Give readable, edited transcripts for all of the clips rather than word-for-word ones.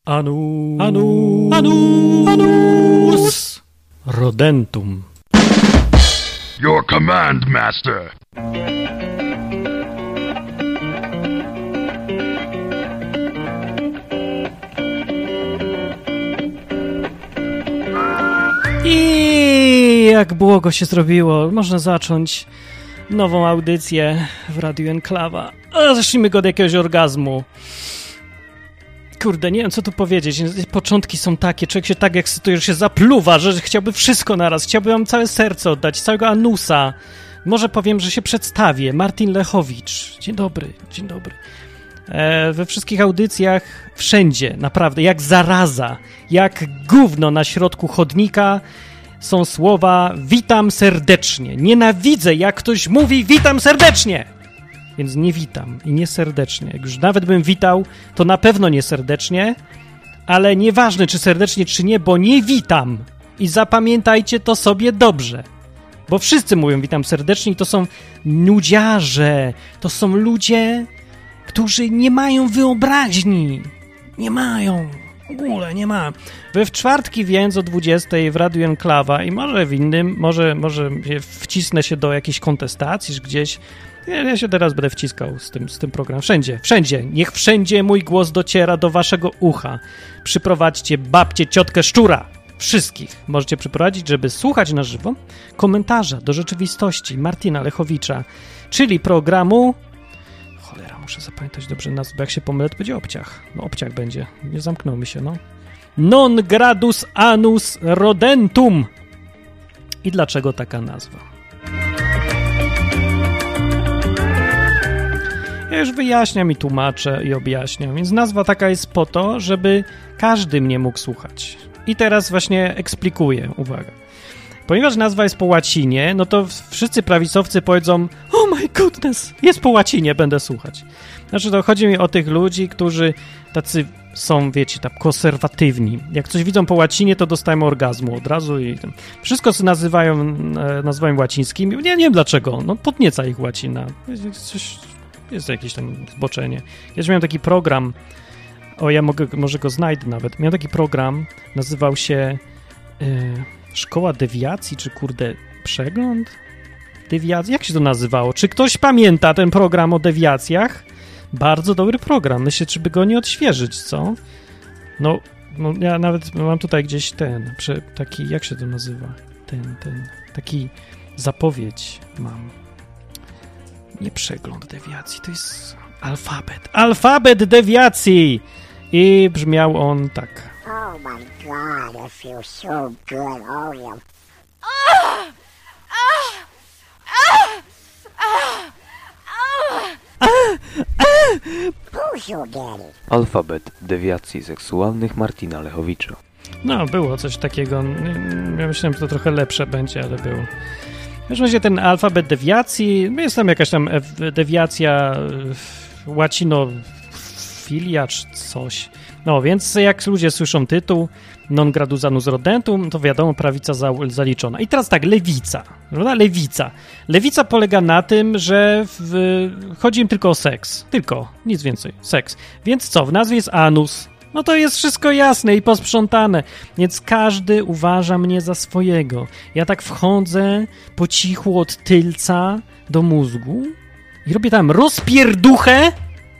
Anus rodentum. Your command, master. I jak błogo się zrobiło, można zacząć nową audycję w Radiu Enklawa. Zacznijmy go od jakiegoś orgazmu. Kurde, nie wiem, co tu powiedzieć. Początki są takie, człowiek się tak ekscytuje, że się zapluwa, że chciałby wszystko naraz. Chciałby wam całe serce oddać, całego anusa. Może powiem, że się przedstawię. Martin Lechowicz. Dzień dobry, dzień dobry. We wszystkich audycjach, wszędzie, naprawdę, jak zaraza, jak gówno na środku chodnika są słowa witam serdecznie. Nienawidzę, jak ktoś mówi witam serdecznie. Więc nie witam i nie serdecznie. Jak już nawet bym witał, to na pewno nie serdecznie, ale nieważne, czy serdecznie, czy nie, bo nie witam. I zapamiętajcie to sobie dobrze. Bo wszyscy mówią witam serdecznie i to są nudziarze. To są ludzie, którzy nie mają wyobraźni. Nie mają. W ogóle nie ma. We czwartki więc o 20:00 w Radiu Enklawa i może w innym, może wcisnę się do jakiejś kontestacji, gdzieś. Ja się teraz będę wciskał z tym programem. Wszędzie. Niech wszędzie mój głos dociera do waszego ucha. Przyprowadźcie babcię, ciotkę, szczura. Wszystkich możecie przyprowadzić, żeby słuchać na żywo komentarza do rzeczywistości Martina Lechowicza, czyli programu... Cholera, muszę zapamiętać dobrze nazwę, bo jak się pomylę, to będzie obciach. No obciach będzie. Nie zamknąłmy się, no. Non gradus anus rodentum. I dlaczego taka nazwa? Ja już wyjaśniam i tłumaczę i objaśniam, więc nazwa taka jest po to, żeby każdy mnie mógł słuchać. I teraz właśnie eksplikuję, uwaga. Ponieważ nazwa jest po łacinie, no to wszyscy prawicowcy powiedzą oh my goodness, jest po łacinie, będę słuchać. Znaczy to chodzi mi o tych ludzi, którzy tacy są, wiecie, tak konserwatywni. Jak coś widzą po łacinie, to dostają orgazmu od razu i wszystko co nazywają nazwami łacińskimi, nie wiem dlaczego, no podnieca ich łacina. Jest jakieś tam zboczenie. Ja miałem taki program, może go znajdę nawet. Miałem taki program, nazywał się Szkoła Dewiacji, czy kurde, Przegląd Dewiacji? Jak się to nazywało? Czy ktoś pamięta ten program o dewiacjach? Bardzo dobry program. Myślę, czy by go nie odświeżyć, co? No ja nawet mam tutaj gdzieś taki, jak się to nazywa? Taki zapowiedź mam. Nie przegląd dewiacji, to jest alfabet dewiacji i brzmiał on tak. Oh my god, I feel so good, oh yeah. Who's your daddy? Alfabet dewiacji seksualnych Martina Lechowicza. No, było coś takiego. Ja myślałem, że to trochę lepsze będzie, ale było. W każdym razie ten alfabet dewiacji, jest tam jakaś tam dewiacja łacinofilia czy coś. No, więc jak ludzie słyszą tytuł non gradus anus rodentum, to wiadomo, prawica zaliczona. I teraz tak, lewica. Prawda? Lewica polega na tym, że chodzi im tylko o seks. Tylko, nic więcej, seks. Więc co, w nazwie jest anus. No to jest wszystko jasne i posprzątane, więc każdy uważa mnie za swojego. Ja tak wchodzę po cichu od tylca do mózgu i robię tam rozpierduchę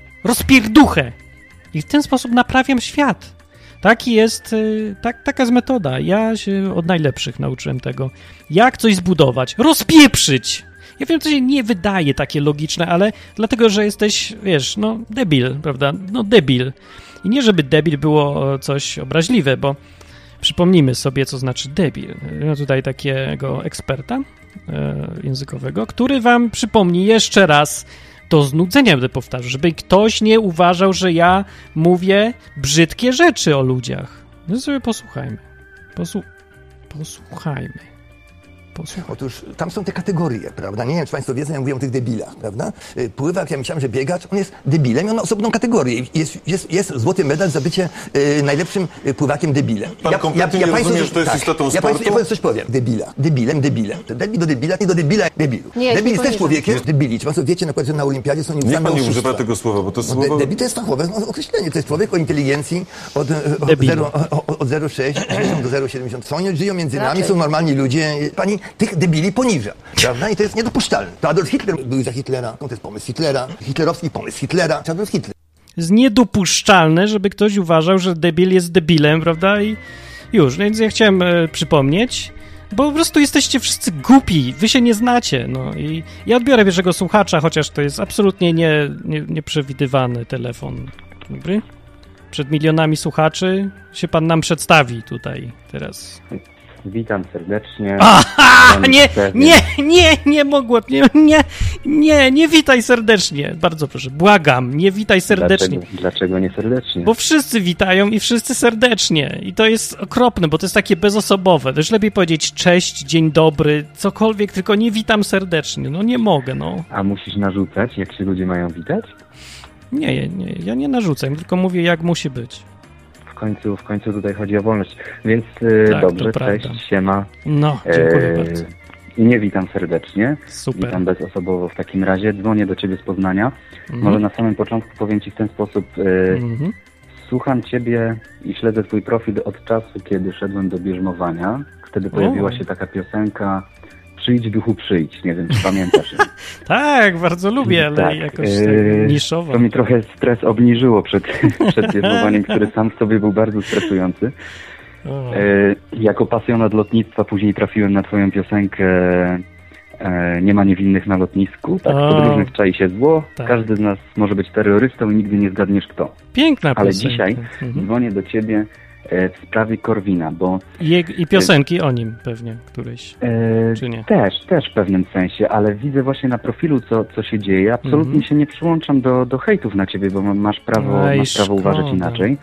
i w ten sposób naprawiam świat. Taka jest metoda. Ja się od najlepszych nauczyłem tego. Jak coś zbudować? Rozpieprzyć! Ja wiem, to się nie wydaje takie logiczne, ale dlatego, że jesteś, wiesz, no debil, prawda? No debil. I nie, żeby debil było coś obraźliwe, bo przypomnijmy sobie, co znaczy debil. Mam tutaj takiego eksperta językowego, który wam przypomni jeszcze raz, do znudzenia będę powtarzał, żeby ktoś nie uważał, że ja mówię brzydkie rzeczy o ludziach. No sobie posłuchajmy. Posłuchajmy. posłuchać. Otóż tam są te kategorie, prawda? Nie wiem, czy państwo wiedzą, jak mówią o tych debilach, prawda? Pływak, ja myślałem, że biegacz, on jest debilem i on ma osobną kategorię. Jest złoty medal za bycie najlepszym pływakiem debilem. Pan kompletnie nie rozumie, że to jest istotą sportu? Ja coś powiem. Debilem. To debil do debila, nie do debila, debilu. Debil jest też człowiekiem. Debili. Czy państwo wiecie, na przykład, że na olimpiadzie są Niech nieuznane pan nie oszustwa. używa tego słowa, bo to słowo... Debil to jest fachowe określenie. To jest człowiek o inteligencji od 0,6 do 0,70. Oni żyją między nami, są normalni ludzie. Pani tych debili poniża, prawda? I to jest niedopuszczalne. To Adolf Hitler był za Hitlera. To jest pomysł Hitlera. Hitlerowski pomysł Hitlera. Adolf Hitler. Jest niedopuszczalne, żeby ktoś uważał, że debil jest debilem, prawda? I już, więc ja chciałem przypomnieć, bo po prostu jesteście wszyscy głupi, wy się nie znacie, no i ja odbiorę pierwszego słuchacza, chociaż to jest absolutnie nieprzewidywany telefon. Dobry? Przed milionami słuchaczy się pan nam przedstawi tutaj teraz. Witam serdecznie. Aha! Nie mogłem. Nie witaj serdecznie. Bardzo proszę, błagam, nie witaj serdecznie. Dlaczego nie serdecznie? Bo wszyscy witają i wszyscy serdecznie. I to jest okropne, bo to jest takie bezosobowe. To już lepiej powiedzieć cześć, dzień dobry, cokolwiek, tylko nie witam serdecznie. No nie mogę, no. A musisz narzucać, jak się ludzie mają witać? Nie, ja nie narzucam, tylko mówię, jak musi być. W końcu tutaj chodzi o wolność. Więc Tak, dobrze, to cześć, prawda. siema. No, dziękuję bardzo. Nie witam serdecznie. Super. Witam bezosobowo w takim razie. Dzwonię do ciebie z Poznania. Może na samym początku powiem ci w ten sposób. Słucham ciebie i śledzę twój profil od czasu, kiedy szedłem do bierzmowania. Wtedy pojawiła się taka piosenka Przyjdź duchu, przyjdź. Nie wiem, czy pamiętasz. Tak, bardzo lubię, ale tak, jakoś tak niszowo. To mi trochę stres obniżyło przed bierzmowaniem, który sam w sobie był bardzo stresujący. Jako pasjonat lotnictwa później trafiłem na twoją piosenkę Nie ma niewinnych na lotnisku. Tak, podróżnych czai się zło. Tak. Każdy z nas może być terrorystą i nigdy nie zgadniesz kto. Piękna Ale piosenka. dzisiaj dzwonię do ciebie w sprawie Korwina, bo... I piosenki o nim pewnie któryś, czy nie? Też w pewnym sensie, ale widzę właśnie na profilu, co się dzieje. Absolutnie się nie przyłączam do hejtów na ciebie, bo masz prawo uważać inaczej.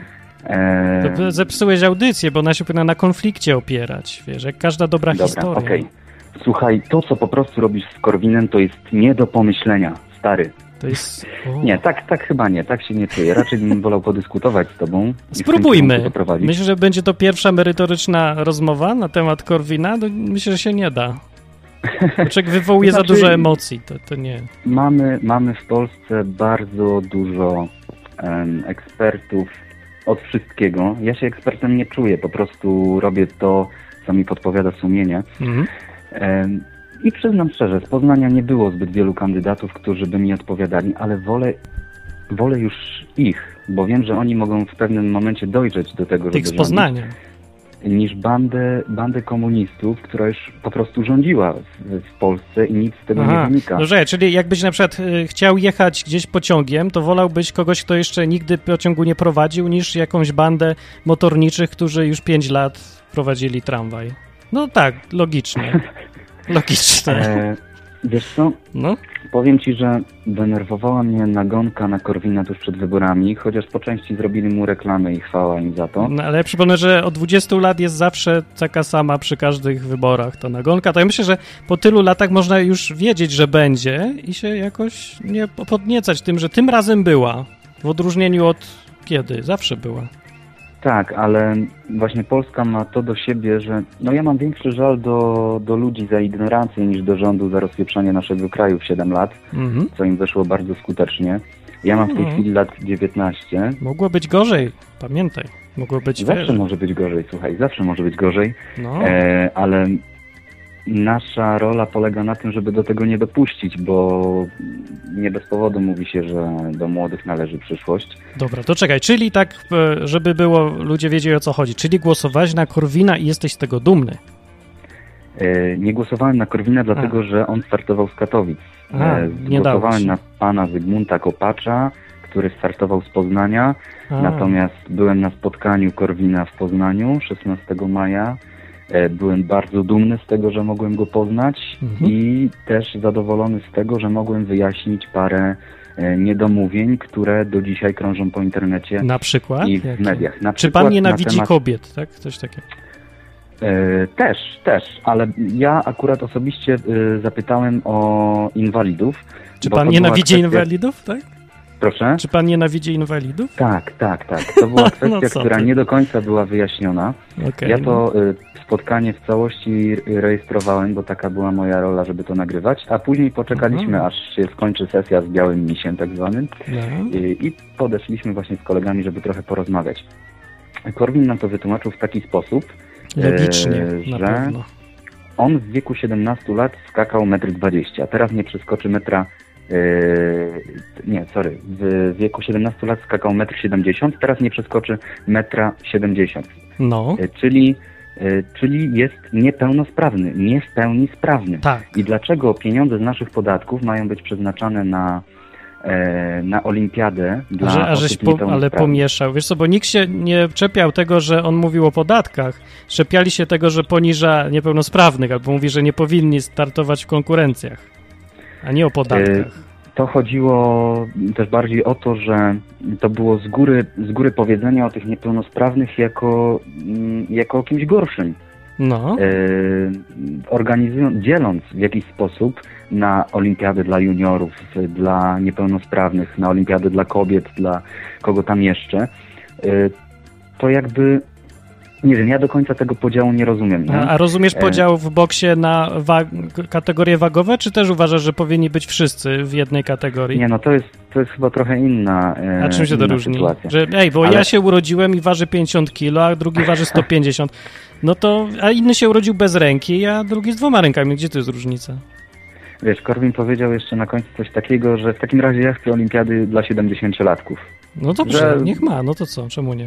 To zepsułeś audycję, bo ona się powinna na konflikcie opierać, wiesz, jak każda dobra historia. Okej. Słuchaj, to co po prostu robisz z Korwinem, to jest nie do pomyślenia, stary. To jest... Nie, tak chyba nie, tak się nie czuję. Raczej bym wolał podyskutować z tobą. Spróbujmy. Myślę, że będzie to pierwsza merytoryczna rozmowa na temat Korwina. No, myślę, że się nie da. Człowiek wywołuje za dużo emocji, to nie. Mamy w Polsce bardzo dużo ekspertów od wszystkiego. Ja się ekspertem nie czuję, po prostu robię to, co mi podpowiada sumienie. I przyznam szczerze, z Poznania nie było zbyt wielu kandydatów, którzy by mi odpowiadali, ale wolę już ich, bo wiem, że oni mogą w pewnym momencie dojrzeć do tego, żeby tych z Poznania. Niż bandę komunistów, która już po prostu rządziła w Polsce i nic z tego nie wynika. Dobrze, czyli jakbyś na przykład chciał jechać gdzieś pociągiem, to wolałbyś kogoś, kto jeszcze nigdy pociągu nie prowadził, niż jakąś bandę motorniczych, którzy już 5 lat prowadzili tramwaj. No tak, logicznie. Logiczne. Wiesz co? No? Powiem ci, że denerwowała mnie nagonka na Korwina tuż przed wyborami, chociaż po części zrobili mu reklamę i chwała im za to. No, ale ja przypomnę, że od 20 lat jest zawsze taka sama przy każdych wyborach ta nagonka. To ja myślę, że po tylu latach można już wiedzieć, że będzie i się jakoś nie podniecać tym, że tym razem była. W odróżnieniu od kiedy? Zawsze była. Tak, ale właśnie Polska ma to do siebie, że ja mam większy żal do ludzi za ignorancję niż do rządu za rozpieprzanie naszego kraju w 7 lat, co im wyszło bardzo skutecznie. Ja mam w tej chwili lat 19. Mogło być gorzej, pamiętaj. Mogło być Zawsze może być gorzej, słuchaj, zawsze może być gorzej, ale nasza rola polega na tym, żeby do tego nie dopuścić, bo nie bez powodu mówi się, że do młodych należy przyszłość. Dobra, to czekaj, czyli tak, żeby było, ludzie wiedzieli o co chodzi, czyli głosowałeś na Korwina i jesteś z tego dumny? Nie głosowałem na Korwina, dlatego że on startował z Katowic. Głosowałem na pana Zygmunta Kopacza, który startował z Poznania, natomiast byłem na spotkaniu Korwina w Poznaniu 16 maja. Byłem bardzo dumny z tego, że mogłem go poznać i też zadowolony z tego, że mogłem wyjaśnić parę niedomówień, które do dzisiaj krążą po internecie na przykład? I w mediach. Czy pan nienawidzi kobiet, tak? Coś takiego? Też, ale ja akurat osobiście zapytałem o inwalidów. Czy pan nienawidzi inwalidów, tak? Proszę? Czy pan nienawidzi inwalidów? Tak. To była kwestia, która nie do końca była wyjaśniona. Okay, ja to spotkanie w całości rejestrowałem, bo taka była moja rola, żeby to nagrywać, a później poczekaliśmy, aż się skończy sesja z białym misiem tak zwanym i podeszliśmy właśnie z kolegami, żeby trochę porozmawiać. Korwin nam to wytłumaczył w taki sposób, logicznie, że na pewno. on w wieku 17 lat skakał 1,20 m, a teraz nie przeskoczy metra. W wieku 17 lat skakał 1,70 m, teraz nie przeskoczy 1,70 m. No. Czyli jest niepełnosprawny, nie w pełni sprawny. Tak. I dlaczego pieniądze z naszych podatków mają być przeznaczane na olimpiadę dla osób ale pomieszał. Wiesz co, bo nikt się nie czepiał tego, że on mówił o podatkach. Czepiali się tego, że poniża niepełnosprawnych, albo mówi, że nie powinni startować w konkurencjach, a nie o podatkach. To chodziło też bardziej o to, że to było z góry powiedzenie o tych niepełnosprawnych jako o kimś gorszym. No. Dzieląc w jakiś sposób na olimpiadę dla juniorów, dla niepełnosprawnych, na olimpiadę dla kobiet, dla kogo tam jeszcze, to jakby, nie wiem, ja do końca tego podziału nie rozumiem. Nie? A rozumiesz podział w boksie na kategorie wagowe, czy też uważasz, że powinni być wszyscy w jednej kategorii? Nie, no to jest chyba trochę inna A czym się to różni? Sytuacja. Że, ja się urodziłem i waży 50 kilo, a drugi waży 150. No to, a inny się urodził bez ręki, a drugi z 2 rękami. Gdzie to jest różnica? Wiesz, Korwin powiedział jeszcze na końcu coś takiego, że w takim razie ja chcę olimpiady dla 70-latków. No dobrze, niech ma, no to co, czemu nie?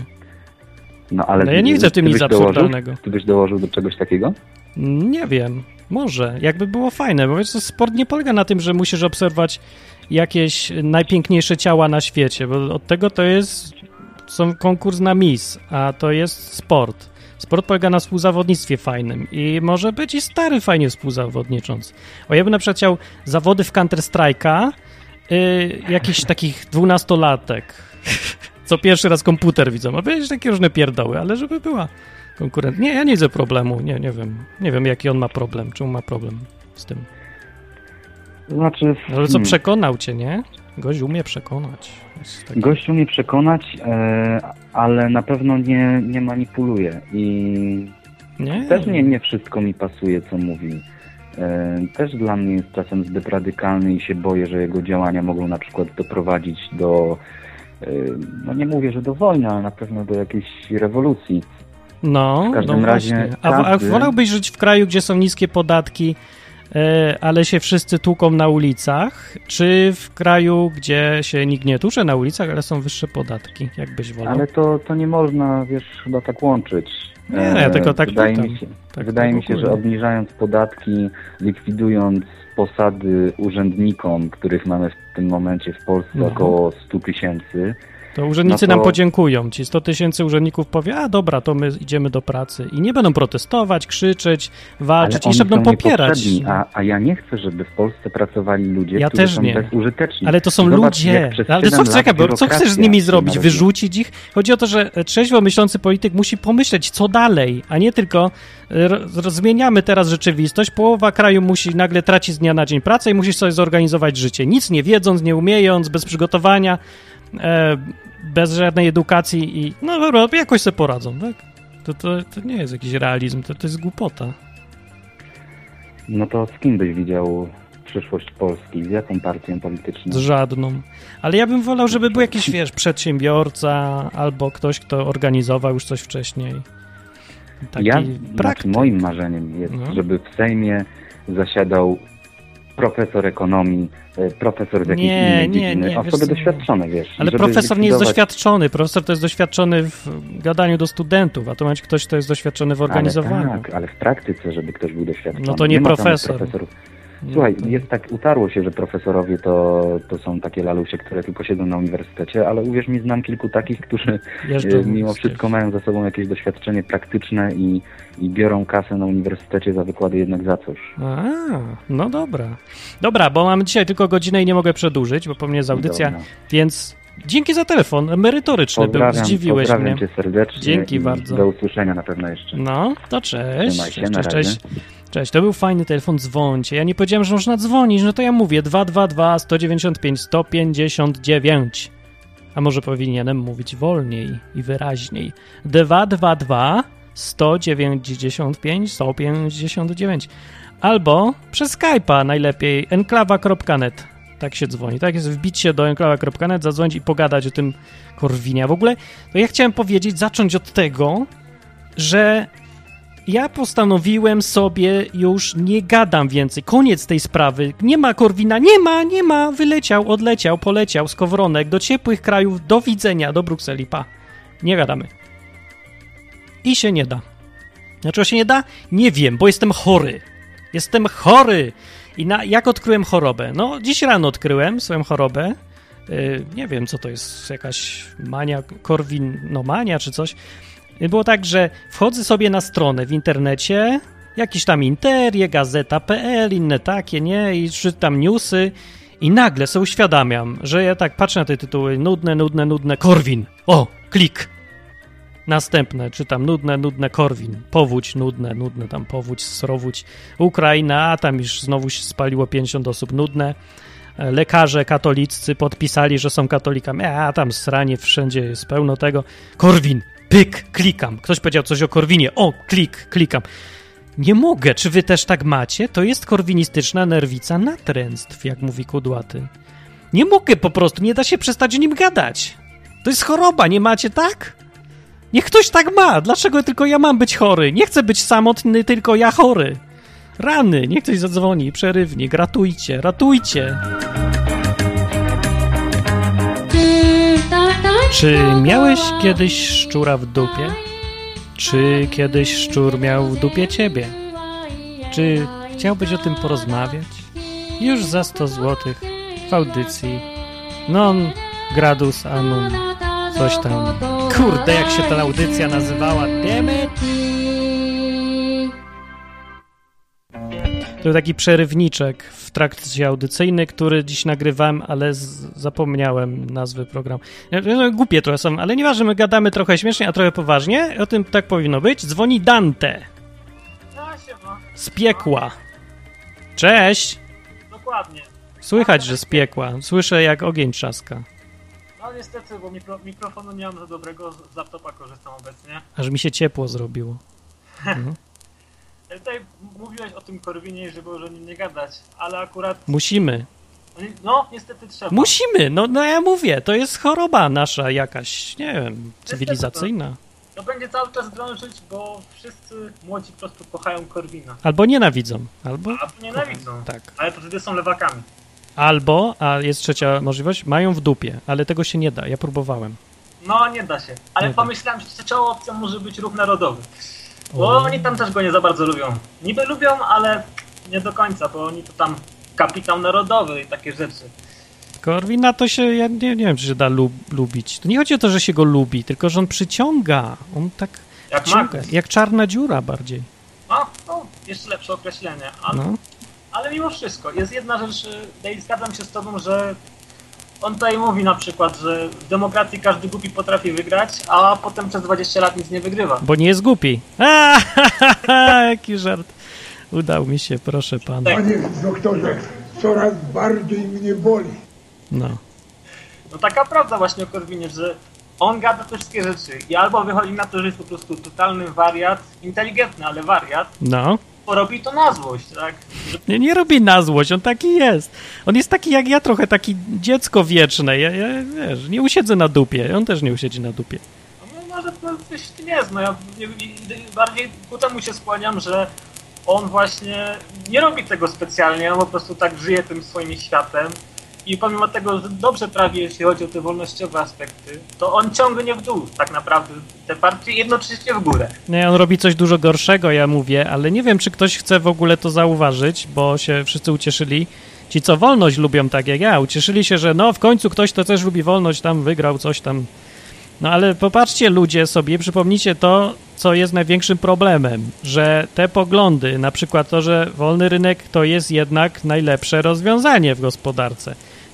No ale ja nie widzę w tym nic absurdalnego. Ty byś dołożył do czegoś takiego? Nie wiem, może. Jakby było fajne, bo wiesz, sport nie polega na tym, że musisz obserwować jakieś najpiękniejsze ciała na świecie, bo od tego to jest konkurs na Miss, a to jest sport. Sport polega na współzawodnictwie fajnym i może być i stary fajnie współzawodnicząc. Ja bym na przykład chciał zawody w Counter-Strike'a jakichś takich 12-latek, co pierwszy raz komputer widzą, a wiesz, takie różne pierdoły, ale żeby była konkurent. Nie, ja nie widzę problemu, nie wiem jaki on ma problem, czemu ma problem z tym. Znaczy... Ale co, przekonał cię, nie? Gość umie przekonać. Gość umie przekonać, ale na pewno nie manipuluje i też nie wszystko mi pasuje, co mówi. Też dla mnie jest czasem zbyt radykalny i się boję, że jego działania mogą na przykład doprowadzić do, no nie mówię, że do wojny, ale na pewno do jakiejś rewolucji. No, w każdym razie a wolałbyś żyć w kraju, gdzie są niskie podatki, ale się wszyscy tłuką na ulicach, czy w kraju, gdzie się nikt nie tłucze na ulicach, ale są wyższe podatki? Jak byś wolał? Ale to nie można, wiesz, chyba tak łączyć. Nie, ja tylko tak Wydaje mi się, że obniżając podatki, likwidując posady urzędnikom, których mamy w tym momencie w Polsce około 100 000, to urzędnicy nam podziękują. Ci 100 000 urzędników powie, a dobra, to my idziemy do pracy. I nie będą protestować, krzyczeć, walczyć, i jeszcze będą popierać. A ja nie chcę, żeby w Polsce pracowali ludzie, którzy są bezużyteczni. Ale to są ludzie. Ale co chcesz z nimi zrobić? Wyrzucić ich? Chodzi o to, że trzeźwo myślący polityk musi pomyśleć, co dalej, a nie tylko zmieniamy teraz rzeczywistość, połowa kraju musi nagle tracić z dnia na dzień pracę i musi sobie zorganizować życie. Nic nie wiedząc, nie umiejąc, bez przygotowania, bez żadnej edukacji i no dobra, jakoś sobie poradzą, tak? To nie jest jakiś realizm, to jest głupota. No to z kim byś widział przyszłość Polski? Z jaką partią polityczną? Z żadną. Ale ja bym wolał, żeby był jakiś, przedsiębiorca albo ktoś, kto organizował już coś wcześniej. Moim marzeniem jest, żeby w Sejmie zasiadał profesor ekonomii, profesor z jakiejś innej dziedziny, osoby doświadczone, wiesz. Ale profesor nie jest doświadczony, profesor to jest doświadczony w gadaniu do studentów, a to ma być ktoś, kto jest doświadczony w organizowaniu. Ale w praktyce, żeby ktoś był doświadczony. No to nie profesor. Słuchaj, utarło się, że profesorowie to są takie lalusie, które tylko siedzą na uniwersytecie, ale uwierz mi, znam kilku takich, którzy mimo wszystko mają za sobą jakieś doświadczenie praktyczne i biorą kasę na uniwersytecie za wykłady jednak za coś. No dobra. Dobra, bo mamy dzisiaj tylko godzinę i nie mogę przedłużyć, bo po mnie jest audycja, więc Dzięki za telefon, merytoryczny był, zdziwiłeś mnie. Pozdrawiam cię serdecznie. Dzięki bardzo. Do usłyszenia na pewno jeszcze. No, to cześć. Trzymaj się, cześć. Cześć, to był fajny telefon, dzwońcie. Ja nie powiedziałem, że można dzwonić, no to ja mówię 222 195 159. A może powinienem mówić wolniej i wyraźniej. 222 195 159. Albo przez Skype'a najlepiej enklawa.net. Tak się dzwoni. Tak jest, wbić się do enklawa.net, zadzwonić i pogadać o tym Korwinie. W ogóle to ja chciałem zacząć od tego, że ja postanowiłem sobie już nie gadam więcej. Koniec tej sprawy. Nie ma Korwina. Nie ma. Wyleciał, odleciał, poleciał z Kowronek do ciepłych krajów. Do widzenia, do Brukseli. Pa. Nie gadamy. I się nie da. Dlaczego się nie da? Nie wiem, bo jestem chory. Jestem chory. I jak odkryłem chorobę? No, dziś rano odkryłem swoją chorobę. Nie wiem, co to jest. Jakaś mania, korwinomania czy coś. Było tak, że wchodzę sobie na stronę w internecie, jakiś tam Interie, Gazeta.pl, inne takie, nie? I czytam newsy i nagle sobie uświadamiam, że ja tak patrzę na te tytuły, nudne, Korwin. O, klik. Następne, czytam, nudne, Korwin. Powódź, nudne, tam powódź, srowódź. Ukraina, a tam już znowu się spaliło 50 osób, nudne. Lekarze katoliccy podpisali, że są katolikami, a tam sranie, wszędzie jest pełno tego. Korwin. Pyk, klikam. Ktoś powiedział coś o Korwinie. O, klikam. Nie mogę. Czy wy też tak macie? To jest korwinistyczna nerwica natręctw, jak mówi Kudłaty. Nie mogę po prostu. Nie da się przestać o nim gadać. To jest choroba. Nie macie tak? Niech ktoś tak ma. Dlaczego tylko ja mam być chory? Nie chcę być samotny, tylko ja chory. Rany. Niech ktoś zadzwoni. Przerywnik. Ratujcie. Czy miałeś kiedyś szczura w dupie? Czy kiedyś szczur miał w dupie ciebie? Czy chciałbyś o tym porozmawiać? Już za 100 zł w audycji Non Gradus Annum coś tam. Kurde, jak się ta audycja nazywała? Demet! To był taki przerywniczek w trakcie audycyjny, który dziś nagrywałem, ale zapomniałem nazwy programu. Głupie trochę są, ale nieważne, my gadamy trochę śmiesznie, a trochę poważnie. O tym tak powinno być. Dzwoni Dante. Z piekła. Cześć. Dokładnie. Słychać, że z piekła. Słyszę, jak ogień trzaska. No niestety, bo mikrofonu nie mam za dobrego, z laptopa korzystam obecnie. Aż mi się ciepło zrobiło. Mhm. Tutaj mówiłeś o tym Korwinie, żeby o nim nie gadać, ale akurat... Musimy. No, niestety trzeba. Musimy, no ja mówię, to jest choroba nasza jakaś, nie wiem, cywilizacyjna. To będzie cały czas drążyć, bo wszyscy młodzi po prostu kochają Korwina. Albo nienawidzą. Albo nienawidzą, tak. Ale to wtedy są lewakami. Albo, a jest trzecia możliwość, mają w dupie, ale tego się nie da, ja próbowałem. No, nie da się, ale nie pomyślałem, że trzecią opcją może być ruch narodowy. Bo oni tam też go nie za bardzo lubią. Niby lubią, ale nie do końca, bo oni to tam kapitał narodowy i takie rzeczy. Korwina to się, ja nie wiem, czy się da lubić. To nie chodzi o to, że się go lubi, tylko że on przyciąga. On tak jak przyciąga, jak czarna dziura bardziej. No, jeszcze lepsze określenie. Ale mimo wszystko, jest jedna rzecz, i zgadzam się z tobą, że on tutaj mówi na przykład, że w demokracji każdy głupi potrafi wygrać, a potem przez 20 lat nic nie wygrywa. Bo nie jest głupi. Jaki żart. Udał mi się, proszę pana. Panie doktorze, coraz bardziej mnie boli. No taka prawda właśnie o Korwinie, że on gada te wszystkie rzeczy i albo wychodzi na to, że jest po prostu totalny wariat, inteligentny, ale wariat. No. Bo robi to na złość, tak? Nie robi na złość, on taki jest. On jest taki jak ja, trochę taki dziecko wieczne. Ja wiesz, nie usiedzę na dupie, on też nie usiedzi na dupie. No może coś w tym jest, ja bardziej ku temu się skłaniam, że on właśnie nie robi tego specjalnie, on po prostu tak żyje tym swoim światem i pomimo tego, że dobrze prawi, jeśli chodzi o te wolnościowe aspekty, to on ciągnie w dół tak naprawdę te partie, jednocześnie w górę. Nie, on robi coś dużo gorszego, ja mówię, ale nie wiem, czy ktoś chce w ogóle to zauważyć, bo się wszyscy ucieszyli. Ci, co wolność lubią tak jak ja, ucieszyli się, że w końcu ktoś, kto też lubi wolność, tam wygrał coś tam. No ale popatrzcie ludzie sobie, przypomnijcie to, co jest największym problemem, że te poglądy, na przykład to, że wolny rynek to jest jednak najlepsze rozwiązanie w gospodarce.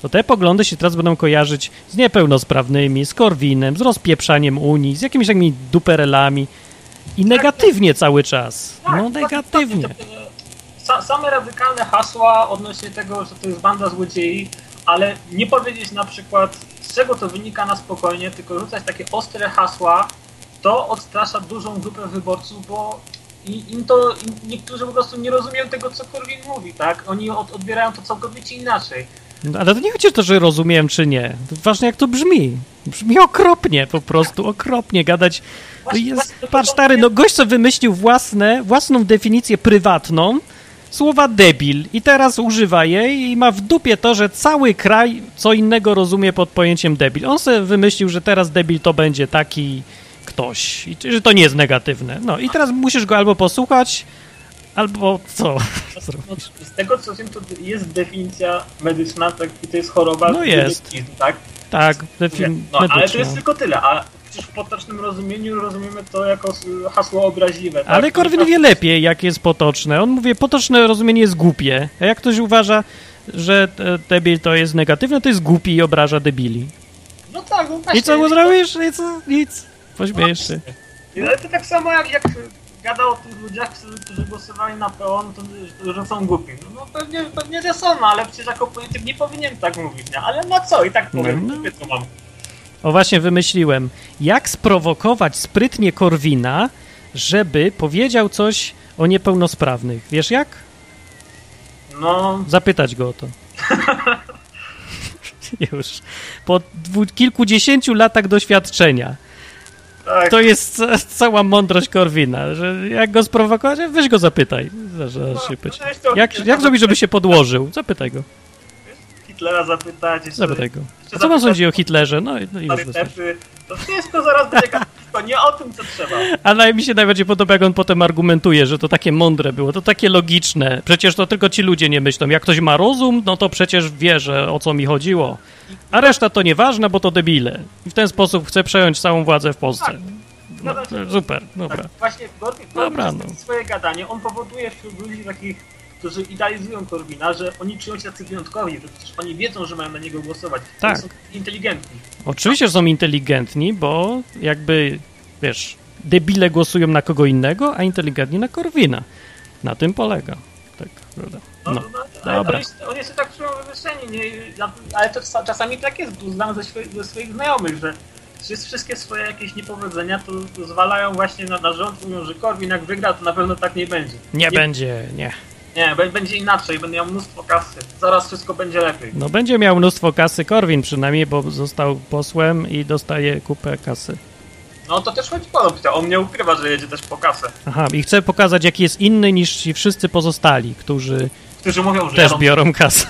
to te poglądy się teraz będą kojarzyć z niepełnosprawnymi, z Korwinem, z rozpieprzaniem Unii, z jakimiś takimi duperelami i negatywnie cały czas. No negatywnie. Same radykalne hasła odnośnie tego, że to jest banda złodziei, ale nie powiedzieć na przykład, z czego to wynika na spokojnie, tylko rzucać takie ostre hasła, to odstrasza dużą grupę wyborców, bo niektórzy po prostu nie rozumieją tego, co Korwin mówi, tak? Oni odbierają to całkowicie inaczej. No, ale to nie chodzi o to, że rozumiem czy nie. To ważne, jak to brzmi. Brzmi okropnie, po prostu okropnie gadać. Patrz, stary, no gość, co wymyślił własną definicję prywatną słowa debil i teraz używa jej i ma w dupie to, że cały kraj co innego rozumie pod pojęciem debil. On sobie wymyślił, że teraz debil to będzie taki ktoś i że to nie jest negatywne. No i teraz musisz go albo posłuchać, albo co zrobić? Z tego co wiem, to jest definicja medyczna, tak, i to jest choroba. No jest. Tak? Tak, medyczna. Ale to jest tylko tyle, a przecież w potocznym rozumieniu rozumiemy to jako hasło obraźliwe. Tak? Ale Korwin wie lepiej, jak jest potoczne. On mówi, potoczne rozumienie jest głupie. A jak ktoś uważa, że debil to jest negatywne, to jest głupi i obraża debili. No tak, no właśnie. I co mu zrobisz? Nic. Pośmiejesz się. Ale to tak samo jak gadał o tych ludziach, którzy głosowali na PO, że są głupi. No pewnie że są, no, ale przecież jako polityk nie powinien tak mówić, nie? Ale no co, i tak powiem, no. Co mam. O właśnie wymyśliłem, jak sprowokować sprytnie Korwina, żeby powiedział coś o niepełnosprawnych. Wiesz jak? No... Zapytać go o to. Już. Po kilkudziesięciu latach doświadczenia. Tak. To jest cała mądrość Korwina, że jak go sprowokować, weź go zapytaj. Jak zrobić, żeby się podłożył? Zapytaj go. Hitlera zapytać. Zapytaj go. A co pan sądzi o Hitlerze? No i już wystarczy. To wszystko zaraz będzie tylko nie o tym, co trzeba. Ale mi się najbardziej podoba, jak on potem argumentuje, że to takie mądre było, to takie logiczne. Przecież to tylko ci ludzie nie myślą. Jak ktoś ma rozum, no to przecież wie, że o co mi chodziło. A reszta to nieważne, bo to debile. I w ten sposób chce przejąć całą władzę w Polsce. Tak. No, super, dobra. Tak, właśnie Korwin swoje gadanie, on powoduje wśród ludzi takich, którzy idealizują Korwina, że oni czują się tacy wyjątkowi, że przecież oni wiedzą, że mają na niego głosować. Tak. Oni są inteligentni. Oczywiście, że są inteligentni, bo jakby, wiesz, debile głosują na kogo innego, a inteligentni na Korwina. Na tym polega. Tak, prawda? No. Dobra. Oni się tak czują wywyższeni, ale to czasami tak jest, bo znam ze swoich znajomych, że wszystkie swoje jakieś niepowodzenia to zwalają właśnie na rząd, mówią, że Korwin jak wygra, to na pewno tak nie będzie. Nie będzie. Nie, będzie inaczej, będę miał mnóstwo kasy. Zaraz wszystko będzie lepiej. No będzie miał mnóstwo kasy Korwin przynajmniej, bo został posłem i dostaje kupę kasy. No to też chodzi o to, on nie ukrywa, że jedzie też po kasę. Aha, i chce pokazać, jaki jest inny niż ci wszyscy pozostali, którzy mówią, że też biorą kasę.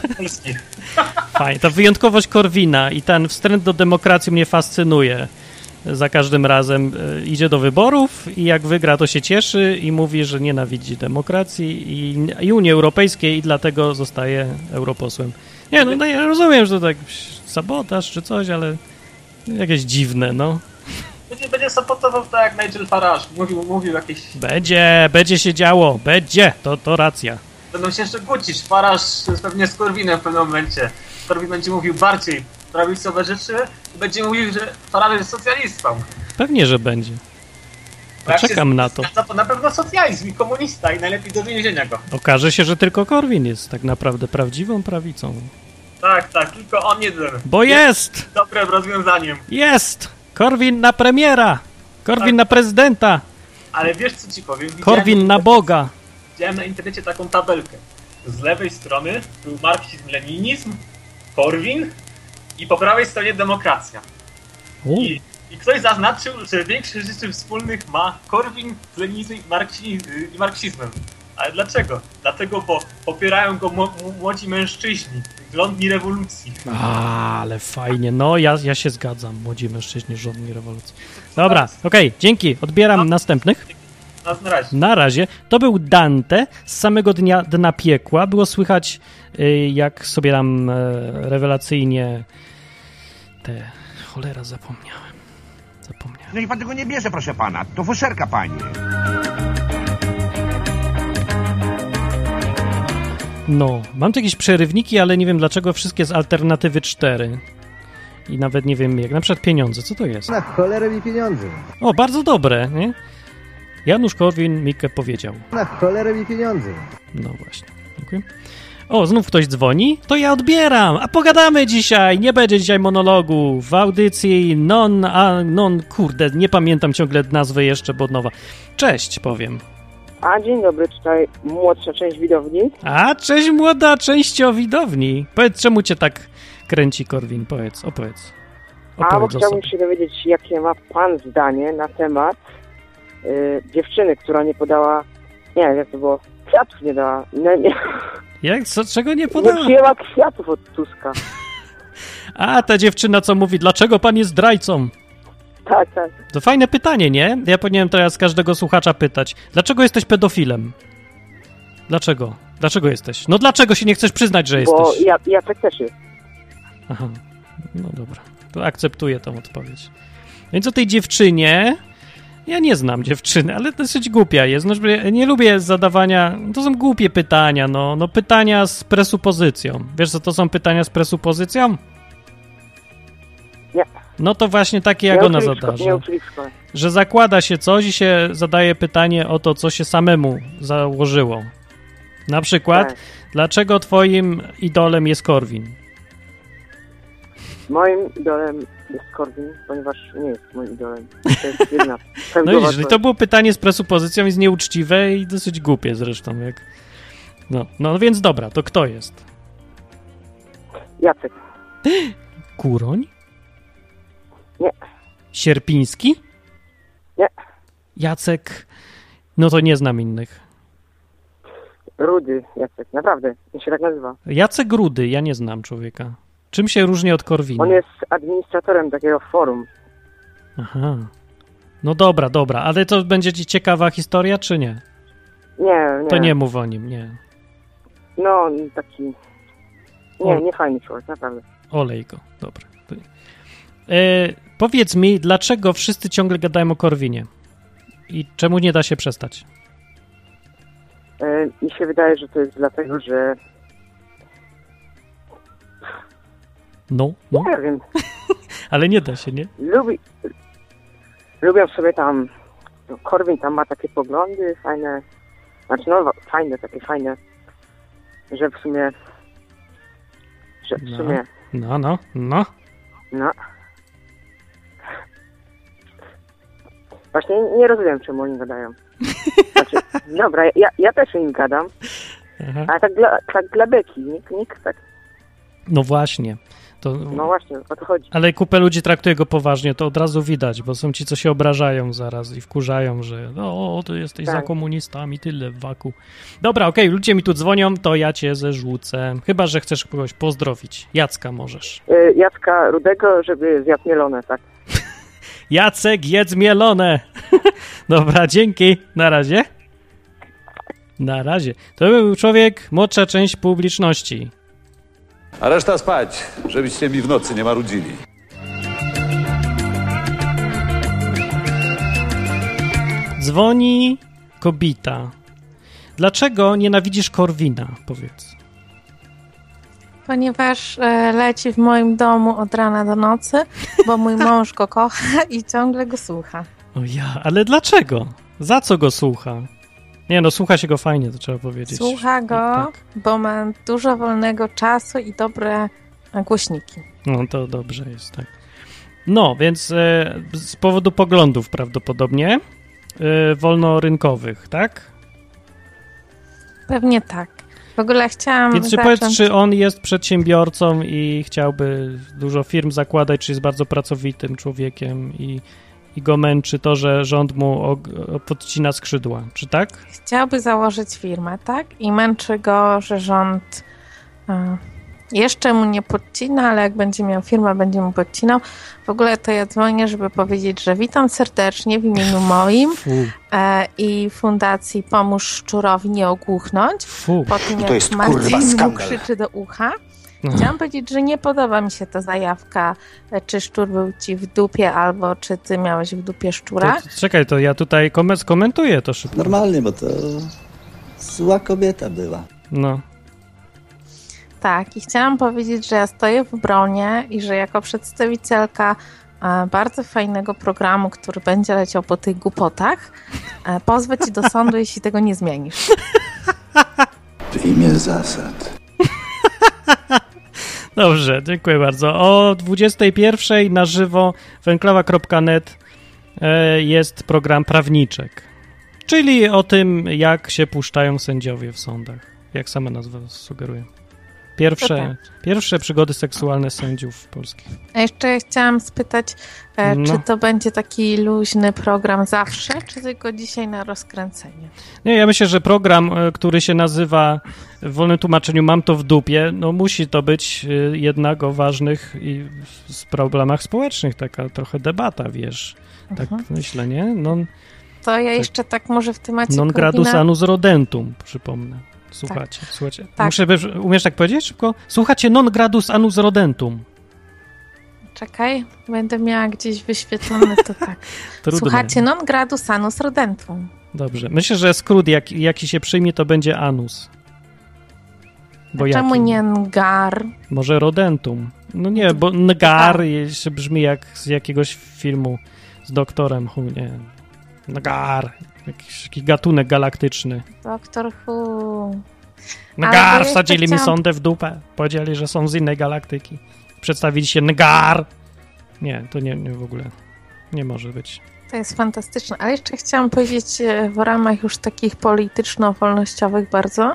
Fajnie, ta wyjątkowość Korwina i ten wstręt do demokracji mnie fascynuje. Za każdym razem idzie do wyborów i jak wygra, to się cieszy i mówi, że nienawidzi demokracji i Unii Europejskiej i dlatego zostaje europosłem. Nie, no ja rozumiem, że to tak sabotaż czy coś, ale jakieś dziwne, no. Będzie sabotował tak jak Nigel Farage. Mówił jakieś... Będzie się działo, to racja. Będą się jeszcze kłócić. Farage pewnie z Korwinem w pewnym momencie. Korwin będzie mówił bardziej prawicowe rzeczy i będzie mówił, że Farage jest socjalistą. Pewnie, że będzie. Czekam na to. To na pewno socjalizm i komunista i najlepiej do więzienia go. Okaże się, że tylko Korwin jest tak naprawdę prawdziwą prawicą. Tak, tylko on jeden. Bo jest! Dobrym rozwiązaniem. Jest! Korwin na premiera! Korwin na prezydenta! Ale wiesz, co ci powiem? Korwin na Boga! Widziałem na internecie taką tabelkę. Z lewej strony był marksizm, leninizm, Korwin i po prawej stronie demokracja. I ktoś zaznaczył, że większość rzeczy wspólnych ma Korwin z leninizmem i marksizmem. Ale dlaczego? Dlatego, bo popierają go młodzi mężczyźni, żądni rewolucji. Ale fajnie. No, ja się zgadzam. Młodzi mężczyźni, żądni rewolucji. Dobra, okej, dzięki. Odbieram następnych. Na razie. To był Dante z samego dna piekła. Było słychać, jak sobie tam rewelacyjnie cholera, zapomniałem. No i pan tego nie bierze, proszę pana. To fuszerka, panie. No, mam tu jakieś przerywniki, ale nie wiem dlaczego wszystkie z alternatywy 4. I nawet nie wiem jak. Na przykład pieniądze, co to jest? Na cholerę mi pieniądze. O, bardzo dobre, nie? Janusz Korwin-Mikke powiedział. Na cholerę mi pieniądze. No właśnie, dziękuję. O, znów ktoś dzwoni? To ja odbieram, a pogadamy dzisiaj. Nie będzie dzisiaj monologu w audycji kurde, nie pamiętam ciągle nazwy jeszcze, bo nowa. Cześć, powiem. A, dzień dobry, tutaj młodsza część widowni. A, cześć młoda część o widowni. Powiedz, czemu cię tak kręci, Korwin? Opowiedz. Bo chciałbym się dowiedzieć, jakie ma pan zdanie na temat dziewczyny, która nie podała, nie wiem jak to było, kwiatów nie dała. Nie. Jak? Czego nie podała? Nie przyjęła kwiatów od Tuska. A, ta dziewczyna, co mówi, dlaczego pan jest zdrajcą? Tak. To fajne pytanie, nie? Ja powinienem teraz każdego słuchacza pytać. Dlaczego jesteś pedofilem? Dlaczego? Dlaczego jesteś? No dlaczego się nie chcesz przyznać, że jesteś? Bo ja tak też jest. Aha, no dobra. To akceptuję tą odpowiedź. Więc o tej dziewczynie... Ja nie znam dziewczyny, ale dosyć głupia jest. No, nie lubię zadawania... To są głupie pytania, no pytania z presupozycją. Wiesz, co to są pytania z presupozycją? Nie. No to właśnie takie, jak ona zada. Że zakłada się coś i się zadaje pytanie o to, co się samemu założyło. Na przykład, dlaczego twoim idolem jest Korwin? Moim idolem jest Korwin, ponieważ nie jest moim idolem. To jest jedna. No widzisz, to było pytanie z presupozycją, jest nieuczciwe i dosyć głupie zresztą. Jak... No więc dobra, to kto jest? Jacek. Kuroń? Nie. Sierpiński? Nie. Jacek? No to nie znam innych. Rudy Jacek, naprawdę. On się tak nazywa. Jacek Rudy, ja nie znam człowieka. Czym się różni od Korwina? On jest administratorem takiego forum. Aha. No dobra, ale to będzie ci ciekawa historia, czy nie? Nie. To nie mów o nim, nie. No, taki... Nie fajny człowiek, naprawdę. Olej go, dobra. Powiedz mi, dlaczego wszyscy ciągle gadają o Korwinie? I czemu nie da się przestać? Mi się wydaje, że to jest dlatego, że... No. Nie wiem. Ale nie da się, nie? Lubią sobie tam... Korwin tam ma takie poglądy fajne. Znaczy, takie fajne. Że w sumie... No. Właśnie nie rozumiem, czemu oni gadają. Znaczy, dobra, ja też o nim gadam. Aha. Ale tak dla beki. Nikt tak... No właśnie. No właśnie, o to chodzi. Ale kupę ludzi traktuje go poważnie, to od razu widać, bo są ci, co się obrażają zaraz i wkurzają, że ty jesteś za komunistami, tyle w waku. Dobra, okej, ludzie mi tu dzwonią, to ja cię zerzucę. Chyba że chcesz kogoś pozdrowić. Jacka możesz. Jacka Rudego, żeby zjadł mielone, tak. Jacek, jedz mielone! Dobra, dzięki. Na razie. Na razie. To był człowiek, młodsza część publiczności. A reszta spać, żebyście mi w nocy nie marudzili. Dzwoni kobieta. Dlaczego nienawidzisz Korwina? Powiedz. Ponieważ leci w moim domu od rana do nocy, bo mój mąż go kocha i ciągle go słucha. O ja, ale dlaczego? Za co go słucha? Nie no, słucha się go fajnie, to trzeba powiedzieć. Słucha go, bo ma dużo wolnego czasu i dobre głośniki. No to dobrze jest, tak. No, więc z powodu poglądów prawdopodobnie wolnorynkowych, tak? Pewnie tak. W ogóle chciałam Więc powiedz, czy on jest przedsiębiorcą i chciałby dużo firm zakładać, czy jest bardzo pracowitym człowiekiem i go męczy to, że rząd mu podcina skrzydła, czy tak? Chciałby założyć firmę, tak? I męczy go, że rząd jeszcze mu nie podcina, ale jak będzie miał firmę, będzie mu podcinał. W ogóle to ja dzwonię, żeby powiedzieć, że witam serdecznie w imieniu moim i Fundacji Pomóż Szczurowi nie ogłuchnąć. Po tym, jak Marcin mu krzyczy do ucha. Chciałam powiedzieć, że nie podoba mi się ta zajawka, czy szczur był ci w dupie, albo czy ty miałeś w dupie szczura. Czekaj, to ja tutaj skomentuję to szybko. Normalnie, bo to zła kobieta była. No. tak. I chciałam powiedzieć, że ja stoję w obronie i że jako przedstawicielka bardzo fajnego programu, który będzie leciał po tych głupotach, pozwę ci do sądu, jeśli tego nie zmienisz. W imię zasad. Dobrze, dziękuję bardzo. O 21:00 na żywo w enklawa.net jest program Prawniczek, czyli Mhm. jak się puszczają sędziowie w sądach, jak sama nazwa sugeruje. Pierwsze przygody seksualne sędziów polskich. A jeszcze chciałam spytać, czy to będzie taki luźny program zawsze, czy tylko dzisiaj na rozkręcenie? Nie, ja myślę, że program, który się nazywa w wolnym tłumaczeniu Mam to w dupie, no musi to być jednak o ważnych problemach społecznych, taka trochę debata, wiesz. Tak myślę, nie? To ja jeszcze tak może w temacie Non gradus annus rodentum, przypomnę. Słuchajcie. Tak. Umiesz tak powiedzieć szybko? Słuchajcie, non gradus annus rodentum. Czekaj, będę miała gdzieś wyświetlone to tak. Słuchajcie, non gradus annus rodentum. Dobrze. Myślę, że skrót, jaki się przyjmie, to będzie anus. Bo czemu nie ngar? Może rodentum. No nie, bo ngar jeszcze brzmi jak z jakiegoś filmu z doktorem Who, nie. Ngar. Jakiś gatunek galaktyczny. Doktor Who. Ngar, wsadzili mi sondę w dupę. Powiedzieli, że są z innej galaktyki. Przedstawili się Ngar. Nie, to nie w ogóle. Nie może być. To jest fantastyczne. Ale jeszcze chciałam powiedzieć w ramach już takich polityczno-wolnościowych bardzo,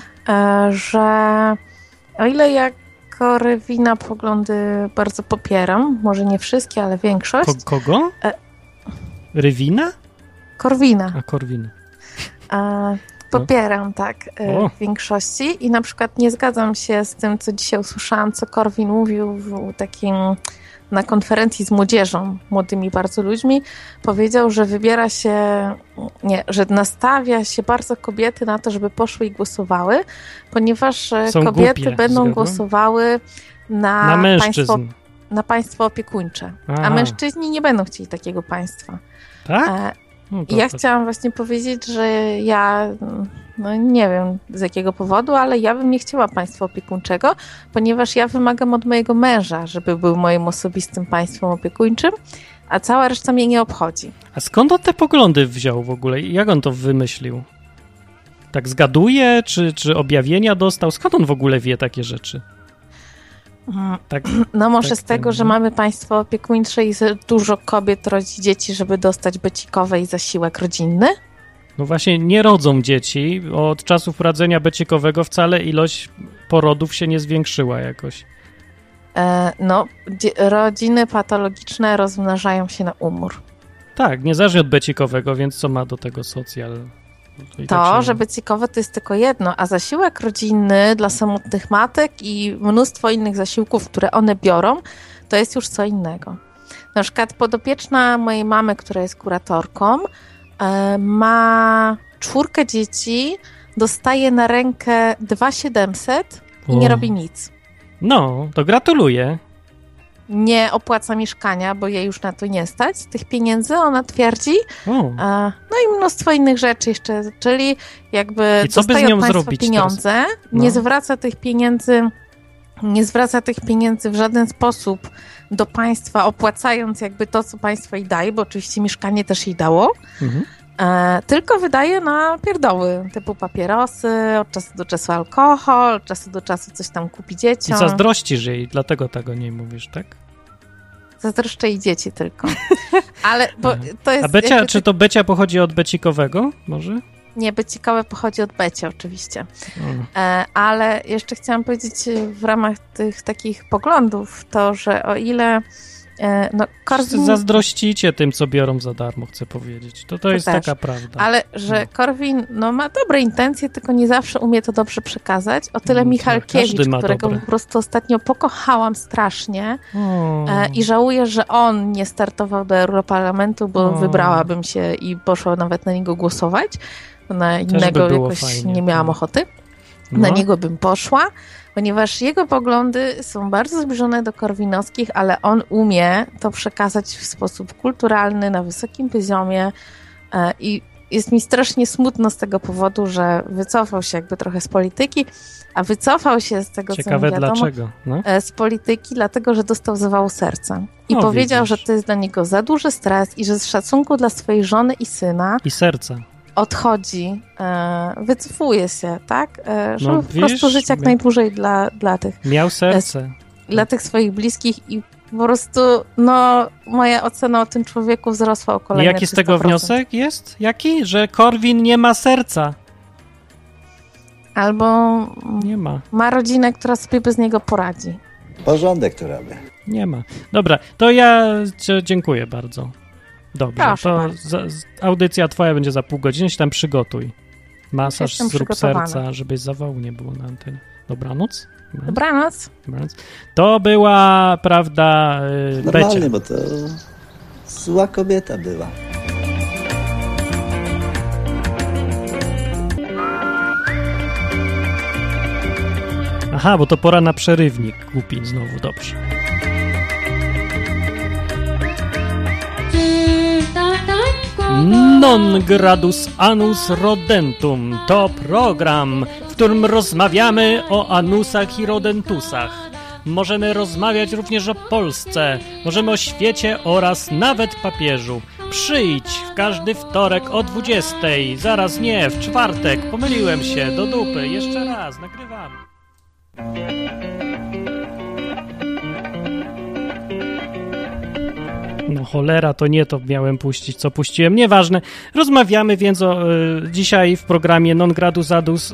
że o ile ja Korwina poglądy bardzo popieram, może nie wszystkie, ale większość. Kogo? Rywina? Korwina. A, Korwina. Popieram, tak, w większości i na przykład nie zgadzam się z tym, co dzisiaj usłyszałam, co Korwin mówił w takim na konferencji z młodzieżą, młodymi bardzo ludźmi, powiedział, że że nastawia się bardzo kobiety na to, żeby poszły i głosowały, ponieważ kobiety będą głosowały na państwo opiekuńcze, a mężczyźni nie będą chcieli takiego państwa. Tak? Ja chciałam właśnie powiedzieć, że ja nie wiem z jakiego powodu, ale ja bym nie chciała państwa opiekuńczego, ponieważ ja wymagam od mojego męża, żeby był moim osobistym państwem opiekuńczym, a cała reszta mnie nie obchodzi. A skąd on te poglądy wziął w ogóle? Jak on to wymyślił? Tak zgaduje? Czy objawienia dostał? Skąd on w ogóle wie takie rzeczy? Może z tego, że mamy państwo opiekuńcze i dużo kobiet rodzi dzieci, żeby dostać becikowe i zasiłek rodzinny? No właśnie nie rodzą dzieci. Od czasu wprowadzenia becikowego wcale ilość porodów się nie zwiększyła jakoś. Rodziny patologiczne rozmnażają się na umór. Tak, niezależnie od becikowego, więc co ma do tego socjal? Że becikowe to jest tylko jedno, a zasiłek rodzinny dla samotnych matek i mnóstwo innych zasiłków, które one biorą, to jest już co innego. Na przykład podopieczna mojej mamy, która jest kuratorką, ma 4 dzieci, dostaje na rękę 2700 i nie robi nic. No, to gratuluję. Nie opłaca mieszkania, bo jej już na to nie stać. Z tych pieniędzy ona twierdzi. No i mnóstwo innych rzeczy jeszcze, czyli jakby dostaje od państwa pieniądze, nie zwraca tych pieniędzy w żaden sposób do państwa, opłacając jakby to, co państwo jej daje, bo oczywiście mieszkanie też jej dało. Tylko wydaje na pierdoły, typu papierosy, od czasu do czasu alkohol, od czasu do czasu coś tam kupi dzieciom. I zazdrościsz jej, dlatego tego nie mówisz, tak? Zazdroszczę jej dzieci tylko. Ale bo to jest... A czy to Becia pochodzi od becikowego może? Nie, becikowe pochodzi od Beci oczywiście. Ale jeszcze chciałam powiedzieć w ramach tych takich poglądów to, że o ile Korwin... Zazdrościcie tym, co biorą za darmo, chcę powiedzieć. To jest taka prawda. Ale że Korwin ma dobre intencje, tylko nie zawsze umie to dobrze przekazać. O tyle Michalkiewicz, którego po prostu ostatnio pokochałam strasznie i żałuję, że on nie startował do Europarlamentu, bo wybrałabym się i poszła nawet na niego głosować. Na innego jakoś fajnie, nie miałam ochoty. Na niego bym poszła, ponieważ jego poglądy są bardzo zbliżone do korwinowskich, ale on umie to przekazać w sposób kulturalny, na wysokim poziomie i jest mi strasznie smutno z tego powodu, że wycofał się jakby trochę z polityki, a wycofał się z tego, ciekawe co mi wiadomo, dlaczego. No? Z polityki, dlatego, że dostał zawału serca. I powiedział, widzisz. że to jest dla niego za duży stres i że z szacunku dla swojej żony i syna i serca odchodzi, wycofuje się, tak? Żeby po prostu żyć jak najdłużej dla tych... Miał serce. Dla tych swoich bliskich i po prostu, moja ocena o tym człowieku wzrosła o kolejne 300%. Jaki z tego wniosek jest? Jaki? Że Korwin nie ma serca. Albo nie ma rodzinę, która sobie bez niego poradzi. Porządek tu robię. Nie ma. Dobra, to ja dziękuję bardzo. Dobrze, to audycja twoja będzie za pół godziny, się tam przygotuj. Masaż zrób serca, żeby zawału nie było na antenie. Dobranoc. Dobranoc. To była, prawda, normalnie, bo to zła kobieta była. Aha, bo to pora na przerywnik. Głupin znowu, dobrze. Non gradus annus rodentum to program, w którym rozmawiamy o anusach i rodentusach. Możemy rozmawiać również o Polsce, możemy o świecie oraz nawet papieżu. Przyjdź w każdy wtorek o 20:00, zaraz nie, w czwartek, pomyliłem się, do dupy, jeszcze raz, nagrywamy. No cholera, to nie to miałem puścić, co puściłem, nieważne. Rozmawiamy więc dzisiaj w programie Non Gradus Adus...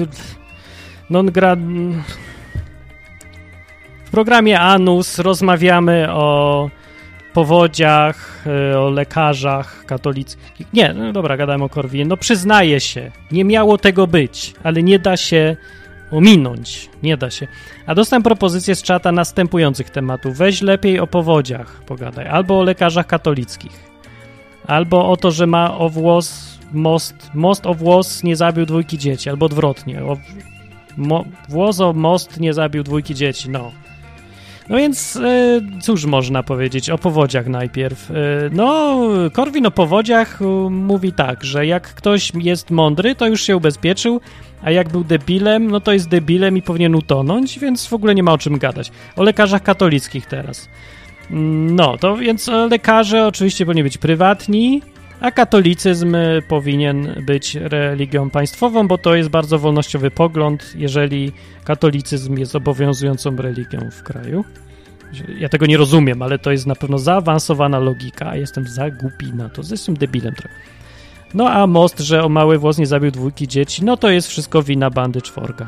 W programie Anus rozmawiamy o powodziach, o lekarzach katolickich. Nie, no dobra, gadałem o Korwinie. No przyznaję się, nie miało tego być, ale nie da się ominąć. Nie da się. A dostałem propozycję z czata następujących tematów. Weź lepiej o powodziach pogadaj. Albo o lekarzach katolickich. Albo o to, że ma o włos most o włos nie zabił 2 dzieci. Albo odwrotnie. Włos o most nie zabił 2 dzieci. No więc cóż można powiedzieć o powodziach najpierw. Korwin o powodziach mówi tak, że jak ktoś jest mądry, to już się ubezpieczył, a jak był debilem, no to jest debilem i powinien utonąć, więc w ogóle nie ma o czym gadać. O lekarzach katolickich teraz. No, to więc lekarze oczywiście powinni być prywatni, a katolicyzm powinien być religią państwową, bo to jest bardzo wolnościowy pogląd, jeżeli katolicyzm jest obowiązującą religią w kraju. Ja tego nie rozumiem, ale to jest na pewno zaawansowana logika, a jestem za głupi na to, jestem debilem trochę. No a most, że o mały włos nie zabił 2 dzieci, no to jest wszystko wina bandy czworga.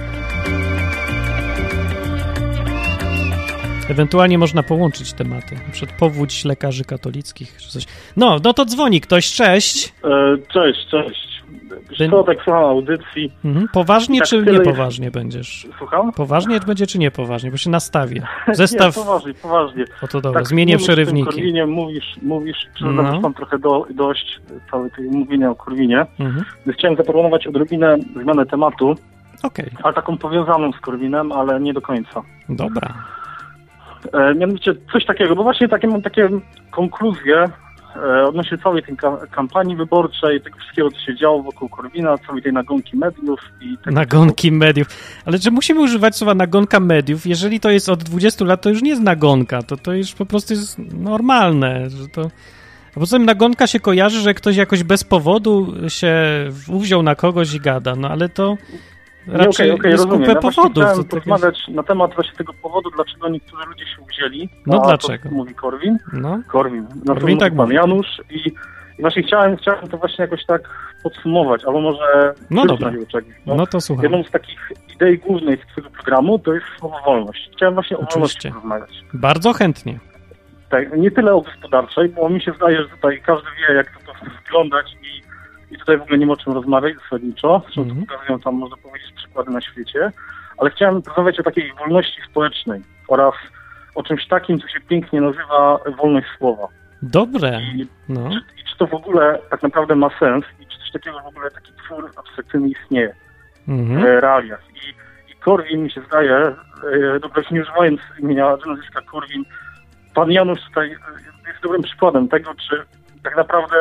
Ewentualnie można połączyć tematy, na przykład powódź lekarzy katolickich czy coś. No to dzwoni ktoś, cześć. Cześć. To tak słucham audycji. Poważnie tak czy niepoważnie będziesz? Słucham? Poważnie będzie czy niepoważnie? Bo się nastawię. Zestaw... Nie, poważnie. O to dobra, tak, zmienię przerywniki. O Korwinie mówisz, mam trochę dość całej tej mówienia o Korwinie. Chciałem zaproponować odrobinę zmianę tematu. Okej. Ale taką powiązaną z Korwinem, ale nie do końca. Dobra. Mianowicie coś takiego, bo właśnie mam takie konkluzje odnośnie całej tej kampanii wyborczej, tego wszystkiego, co się działo wokół Korwina, całej tej nagonki mediów. Nagonki mediów. Ale czy musimy używać słowa nagonka mediów? Jeżeli to jest od 20 lat, to już nie jest nagonka, to już po prostu jest normalne. Że to... A poza tym nagonka się kojarzy, że ktoś jakoś bez powodu się uwziął na kogoś i gada, no ale to... Raczej jest kupę powodów. Chciałem porozmawiać na temat właśnie tego powodu, dlaczego niektórzy ludzie się uwzięli. No dlaczego? To mówi Korwin. Korwin tak pan Janusz i właśnie chciałem to właśnie jakoś tak podsumować, albo może... No dobra, no to słucham. Jedną z takich idei głównej z twojego programu to jest słowo wolność. Chciałem właśnie o wolności porozmawiać. Bardzo chętnie. Tak, nie tyle o gospodarczej, bo mi się zdaje, że tutaj każdy wie, jak to wyglądać i tutaj w ogóle nie ma o czym rozmawiać zasadniczo. Zresztą pokazują tam, można powiedzieć, przykłady na świecie. Ale chciałem porozmawiać o takiej wolności społecznej oraz o czymś takim, co się pięknie nazywa wolność słowa. Dobre. I czy to w ogóle tak naprawdę ma sens i czy coś takiego w ogóle taki twór abstrakcyjny istnieje w realiach. I Korwin, mi się zdaje, dobrze nie używając imienia nazwiska Korwin, pan Janusz tutaj jest dobrym przykładem tego, czy tak naprawdę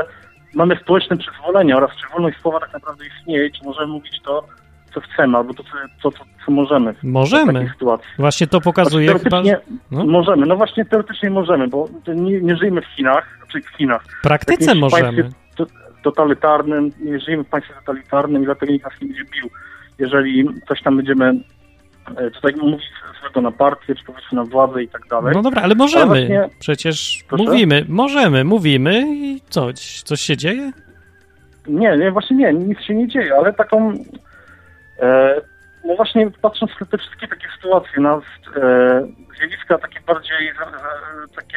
mamy społeczne przyzwolenie oraz czy wolność słowa tak naprawdę istnieje, czy możemy mówić to, co chcemy, albo co możemy w takiej sytuacji. Właśnie to pokazuje teoretycznie chyba... Możemy, no właśnie teoretycznie możemy, bo nie żyjemy w Chinach, czy w Chinach. W praktyce możemy. Totalitarnym, nie żyjemy w państwie totalitarnym i dlatego nikt nas nie będzie bił. Jeżeli coś tam będziemy tutaj mówić złego na partię, czy powiedzmy na władzę i tak dalej. No dobra, ale możemy. Właśnie... Przecież Proszę? mówimy i coś się dzieje? Nie, właśnie nie, nic się nie dzieje, ale taką no właśnie patrząc na te wszystkie takie sytuacje, na zjawiska takie bardziej takie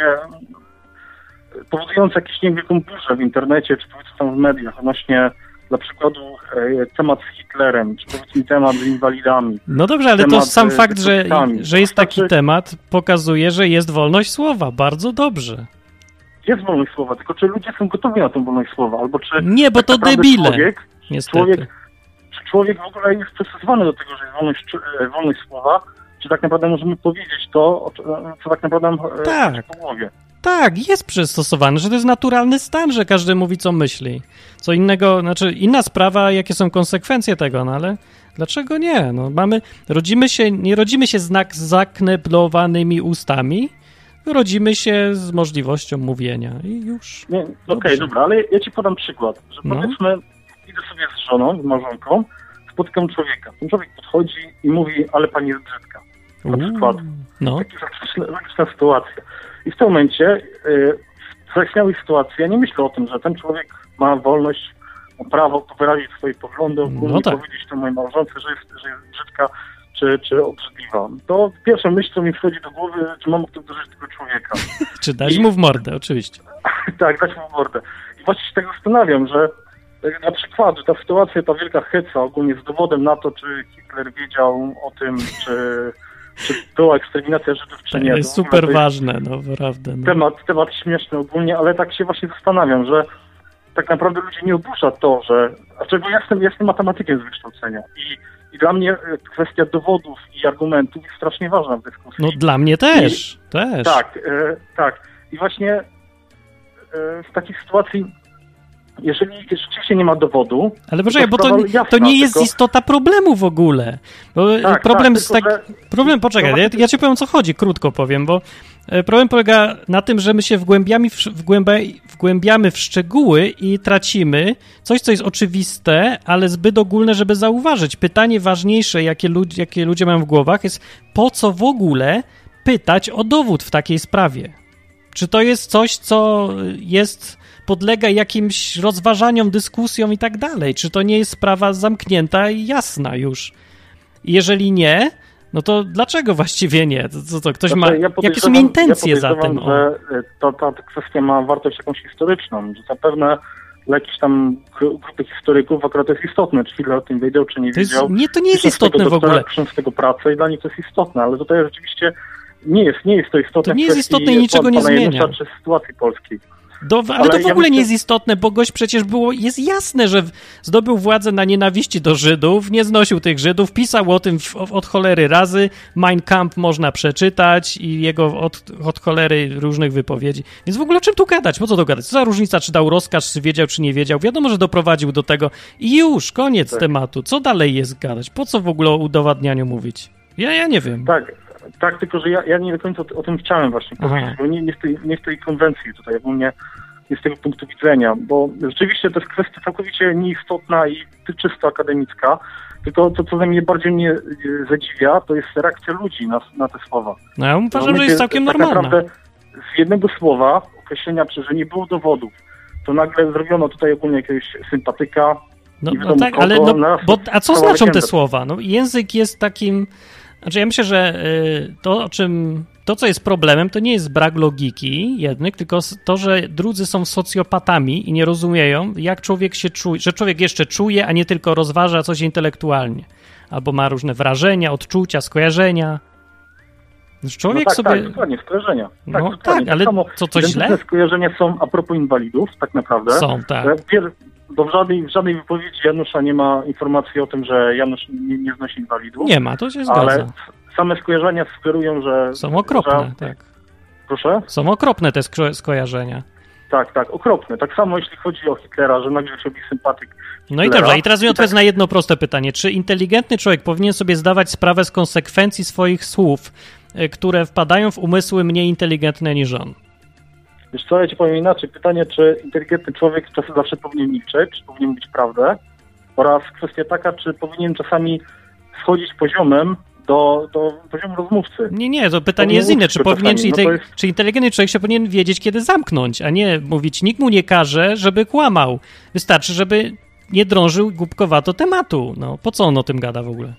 powodujące jakieś niewielką burzę w internecie, czy powiedzmy tam w mediach, odnośnie dla przykładu temat z Hitlerem, czy powiedzmy temat z inwalidami. No dobrze, ale to sam fakt, że jest taki temat, pokazuje, że jest wolność słowa. Bardzo dobrze. Jest wolność słowa, tylko czy ludzie są gotowi na tą wolność słowa, albo czy... Nie, bo to debile, niestety. Czy człowiek w ogóle jest przystosowany do tego, że jest wolność słowa, czy tak naprawdę możemy powiedzieć to, co tak naprawdę nam chodzi po głowie. Tak, jest przystosowany, że to jest naturalny stan, że każdy mówi, co myśli. Co innego, znaczy inna sprawa, jakie są konsekwencje tego, no ale dlaczego nie? No nie rodzimy się z zakneblowanymi ustami, rodzimy się z możliwością mówienia i już. Okej, dobra, ale ja ci podam przykład, że powiedzmy, idę sobie z żoną, z małżonką, spotykam człowieka. Ten człowiek podchodzi i mówi, ale pani jest brzydka. Na przykład. Taka logiczna sytuacja. I w tym momencie w zaistniałej sytuacji ja nie myślę o tym, że ten człowiek ma wolność, ma prawo wyrazić swoje poglądy, ogólnie powiedzieć to mojej małżonce, że jest brzydka czy obrzydliwa. To pierwsza myśl, co mi wchodzi do głowy, czy mam kto uderzyć tego człowieka. Czy dać mu w mordę, oczywiście. Tak, dać mu w mordę. I właśnie się tego zastanawiam, że na przykład, że ta sytuacja, ta wielka heca ogólnie z dowodem na to, czy Hitler wiedział o tym, czy była eksterminacja Żydów, czy nie. To jest super ważne, no naprawdę. No. Temat śmieszny ogólnie, ale tak się właśnie zastanawiam, że tak naprawdę ludzi nie oburza to, że... Dlaczego ja jestem matematykiem z wykształcenia i dla mnie kwestia dowodów i argumentów jest strasznie ważna w dyskusji. No dla mnie też. Tak. I właśnie w takiej sytuacji, jeżeli rzeczywiście nie ma dowodu... Ale poczekaj, bo to nie jest istota problemu w ogóle. Bo poczekaj, ja ci powiem, o co chodzi, krótko powiem, bo problem polega na tym, że my się wgłębiamy w szczegóły i tracimy coś, co jest oczywiste, ale zbyt ogólne, żeby zauważyć. Pytanie ważniejsze, jakie ludzie mają w głowach, jest po co w ogóle pytać o dowód w takiej sprawie? Czy to jest coś, co podlega jakimś rozważaniom, dyskusjom i tak dalej? Czy to nie jest sprawa zamknięta i jasna już? Jeżeli nie, no to dlaczego właściwie nie? Co ktoś ma... Jakie są intencje za tym? Że ta kwestia ma wartość jakąś historyczną, że zapewne dla jakichś tam grupy historyków akurat to jest istotne, czy Hitler o tym wiedział, czy nie wiedział. To nie jest istotne w ogóle. Piszą z tego pracę i dla nich to jest istotne, ale tutaj rzeczywiście nie jest to istotne. To nie jest istotne i niczego nie zmienia. Czy sytuacji polskiej. Ale to w ogóle nie jest istotne, bo gość przecież jest jasne, że zdobył władzę na nienawiści do Żydów, nie znosił tych Żydów, pisał o tym od cholery razy, Mein Kampf można przeczytać i jego od cholery różnych wypowiedzi. Więc w ogóle o czym tu gadać? Po co to gadać? Co za różnica, czy dał rozkaz, czy wiedział, czy nie wiedział? Wiadomo, że doprowadził do tego i już, koniec tematu. Co dalej jest gadać? Po co w ogóle o udowadnianiu mówić? Ja nie wiem. Tak, tylko że ja nie do końca o tym chciałem właśnie powiedzieć, bo nie w tej konwencji tutaj, ogólnie nie z tego punktu widzenia, bo rzeczywiście to jest kwestia całkowicie nieistotna i czysto akademicka, tylko to, co mnie bardziej mnie zadziwia, to jest reakcja ludzi na te słowa. No ja uważam, że jest całkiem normalna. Tak naprawdę z jednego słowa, określenia, że nie było dowodów, to nagle zrobiono tutaj ogólnie jakiegoś sympatyka. No tak, ale a co znaczą te słowa? No język jest takim... Znaczy ja myślę, że to, co jest problemem, to nie jest brak logiki jednych, tylko to, że drudzy są socjopatami i nie rozumieją, jak człowiek się czuje, że człowiek jeszcze czuje, a nie tylko rozważa coś intelektualnie. Albo ma różne wrażenia, odczucia, skojarzenia. Człowiek sobie... Tak, dokładnie, skojarzenia. Tak, ale co źle? Skojarzenia są a propos inwalidów, tak naprawdę. Są, tak. Bo w żadnej wypowiedzi Janusza nie ma informacji o tym, że Janusz nie znosi inwalidów. Nie ma, to się zgadza. Ale same skojarzenia sugerują, że... Są okropne, tak. Proszę? Są okropne te skojarzenia. Tak, okropne. Tak samo jeśli chodzi o Hitlera, że nagle się robi sympatyk Hitlera. No i dobrze, i teraz mi odpowiedz na jedno proste pytanie. Czy inteligentny człowiek powinien sobie zdawać sprawę z konsekwencji swoich słów, które wpadają w umysły mniej inteligentne niż on? Wiesz co, ja ci powiem inaczej. Pytanie, czy inteligentny człowiek czasem zawsze powinien milczeć, czy powinien mówić prawdę? Oraz kwestia taka, czy powinien czasami schodzić poziomem do poziomu rozmówcy. Nie, to pytanie jest inne. Czy inteligentny człowiek się powinien wiedzieć, kiedy zamknąć, a nie mówić, nikt mu nie każe, żeby kłamał. Wystarczy, żeby nie drążył głupkowato tematu. No, po co on o tym gada w ogóle?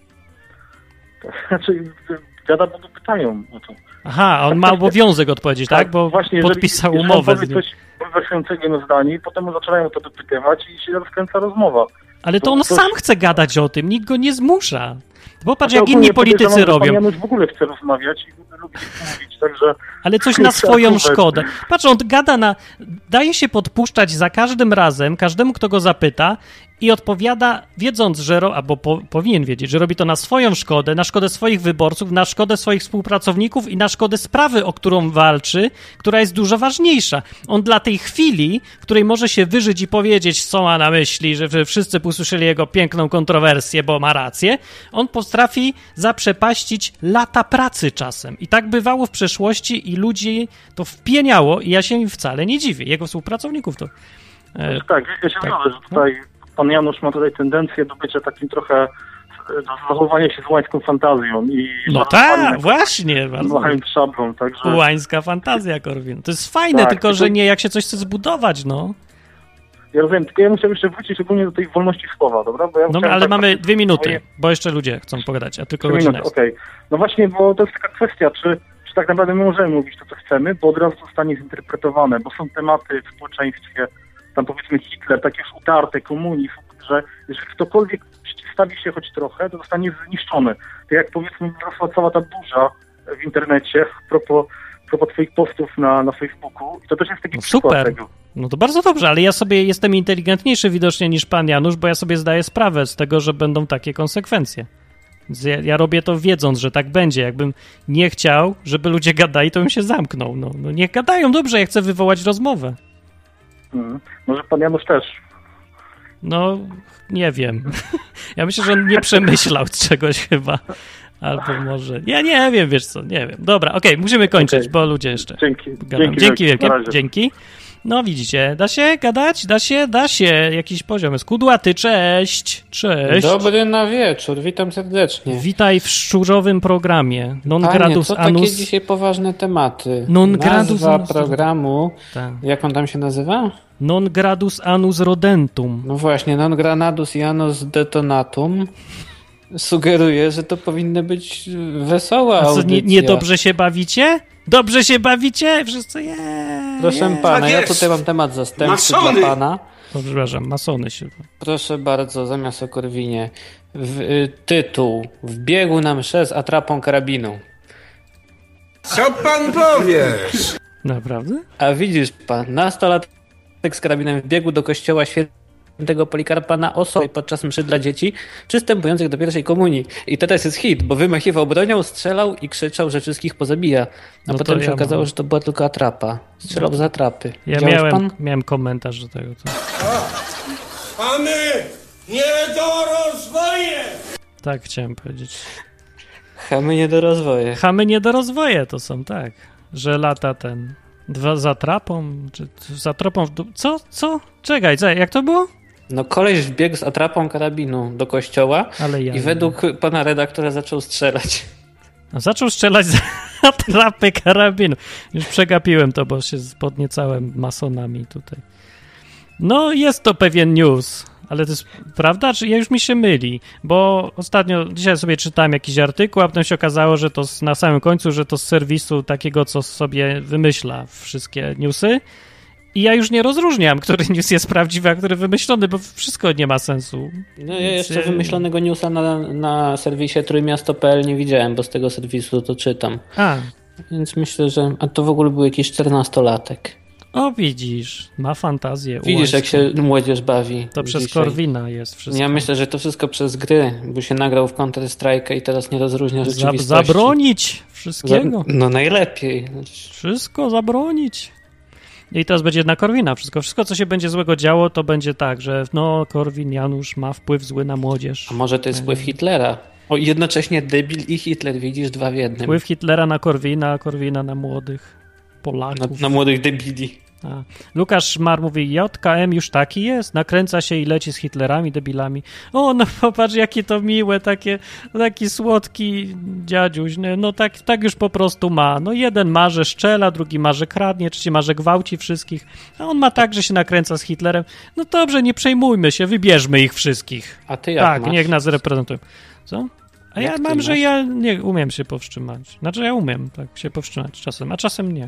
Znaczy, gada, bo go pytają o to. Aha, on ma obowiązek odpowiedzieć, tak? Bo właśnie, podpisał jeżeli umowę. Jeżeli coś bulwersującego na zdanie, potem zaczynają to dopytywać i się rozkręca rozmowa. Ale to on sam chce gadać o tym, nikt go nie zmusza. Popatrz, jak inni politycy robią. Pan Janusz w ogóle chce rozmawiać i lubi mówić, także... Ale coś na swoją szkodę. Patrz, on gada daje się podpuszczać za każdym razem, każdemu, kto go zapyta i odpowiada, wiedząc, że albo powinien wiedzieć, że robi to na swoją szkodę, na szkodę swoich wyborców, na szkodę swoich współpracowników i na szkodę sprawy, o którą walczy, która jest dużo ważniejsza. On dla tej chwili, w której może się wyżyć i powiedzieć, co ma na myśli, że wszyscy usłyszeli jego piękną kontrowersję, bo ma rację, on potrafi zaprzepaścić lata pracy czasem. I tak bywało w przeszłości i ludzi to wpieniało i ja się im wcale nie dziwię. Jego współpracowników to... Tak, ja się zgodzę, że tutaj pan Janusz ma tutaj tendencję do bycia takim trochę, do zachowania się z łańską fantazją. No tak, właśnie. Z szablą, także... Łańska fantazja, Korwin. To jest fajne, tak, tylko że nie jak się coś chce zbudować, no. Ja rozumiem, tylko ja muszę jeszcze wrócić ogólnie do tej wolności słowa, dobra? Bo ja ale mamy 2 minuty, bo jeszcze ludzie chcą pogadać, a tylko godzinę jest. Okej. No właśnie, bo to jest taka kwestia, czy tak naprawdę my możemy mówić to, co chcemy, bo od razu zostanie zinterpretowane, bo są tematy w społeczeństwie, tam powiedzmy Hitler, takie już utarte, komunizm, że jeżeli ktokolwiek przeciwstawi się choć trochę, to zostanie zniszczony. Tak jak powiedzmy wyrosła cała ta burza w internecie a propos twoich postów na Facebooku i to też jest taki przykład tego. No to bardzo dobrze, ale ja sobie jestem inteligentniejszy widocznie niż pan Janusz, bo ja sobie zdaję sprawę z tego, że będą takie konsekwencje. Więc ja robię to wiedząc, że tak będzie. Jakbym nie chciał, żeby ludzie gadali, to bym się zamknął. No niech gadają, dobrze, ja chcę wywołać rozmowę. Może pan Janusz też. No, nie wiem. Ja myślę, że on nie przemyślał czegoś chyba. Albo może... Ja nie wiem, wiesz co, nie wiem. Dobra, okej, musimy kończyć, bo ludzie jeszcze... Dzięki wielkie. Dzięki. No widzicie, da się gadać? Da się. Jakiś poziom jest. Kudłaty, cześć. Dobry na wieczór, witam serdecznie. Witaj w szczurowym programie. Non Panie, gradus co anus... takie dzisiaj poważne tematy? Non gradus anus... programu, jak on tam się nazywa? Non gradus anus rodentum. No właśnie, non granadus janus detonatum sugeruje, że to powinny być wesoła audycja. Nie dobrze się bawicie? Dobrze się bawicie? Wszyscy Proszę pana, tak ja tutaj mam temat zastępczy dla pana. Przepraszam, masony się... Proszę bardzo, zamiast o Korwinie. Tytuł. Wbiegł na mszę z atrapą karabinu. Co pan powiesz? Naprawdę? A widzisz pan, nastolatek z karabinem wbiegł do kościoła Świętego Polikarpa na Osobie podczas mszy dla dzieci przystępujących do pierwszej komunii. I teraz jest hit, bo wymachiwał bronią, strzelał i krzyczał, że wszystkich pozabija. A potem się okazało, że to była tylko atrapa. Strzelał z atrapy. Ja miałem komentarz do tego. Chamy niedorozwoje! Tak chciałem powiedzieć. Chamy niedorozwoje. Chamy niedorozwoje to są, tak. Że lata z atrapą, czy z atrapą w dół. Co? Czekaj, jak to było? No koleś wbiegł z atrapą karabinu do kościoła i według pana redaktora zaczął strzelać. Zaczął strzelać z atrapy karabinu. Już przegapiłem to, bo się podniecałem masonami tutaj. No jest to pewien news, ale to jest prawda, czy już mi się myli? Bo dzisiaj sobie czytałem jakiś artykuł, a potem się okazało, że to na samym końcu, że to z serwisu takiego, co sobie wymyśla wszystkie newsy. I ja już nie rozróżniam, który news jest prawdziwy, a który wymyślony, bo wszystko nie ma sensu. No ja jeszcze wymyślonego newsa na serwisie trójmiasto.pl nie widziałem, bo z tego serwisu to czytam. Więc myślę, że... A to w ogóle był jakiś 14-latek. O, widzisz, ma fantazję. Widzisz, jak się młodzież bawi. To przez Korwina jest wszystko. Ja myślę, że to wszystko przez gry, bo się nagrał w Counter-Strike'a i teraz nie rozróżnia rzeczywistości. Zabronić wszystkiego. No najlepiej. Wszystko zabronić. I teraz będzie na Korwina wszystko. Wszystko, co się będzie złego działo, to będzie tak, że no Korwin, Janusz ma wpływ zły na młodzież. A może to jest wpływ Hitlera? O, jednocześnie debil i Hitler, widzisz, 2 w 1. Wpływ Hitlera na Korwina, a Korwina na młodych Polaków. Na młodych debili. A. Lukasz Szmar mówi, JKM już taki jest, nakręca się i leci z Hitlerami, debilami. O, no popatrz, jakie to miłe, taki słodki dziadziuś, no tak już po prostu ma. No jeden ma, że szczela, drugi ma, że kradnie, trzeci ma, że gwałci wszystkich, a on ma tak, że się nakręca z Hitlerem. No dobrze, nie przejmujmy się, wybierzmy ich wszystkich. A ty jak masz? Niech nas reprezentują. Co? A jak ja mam, że ja nie umiem się powstrzymać. Znaczy ja umiem tak się powstrzymać czasem, a czasem nie.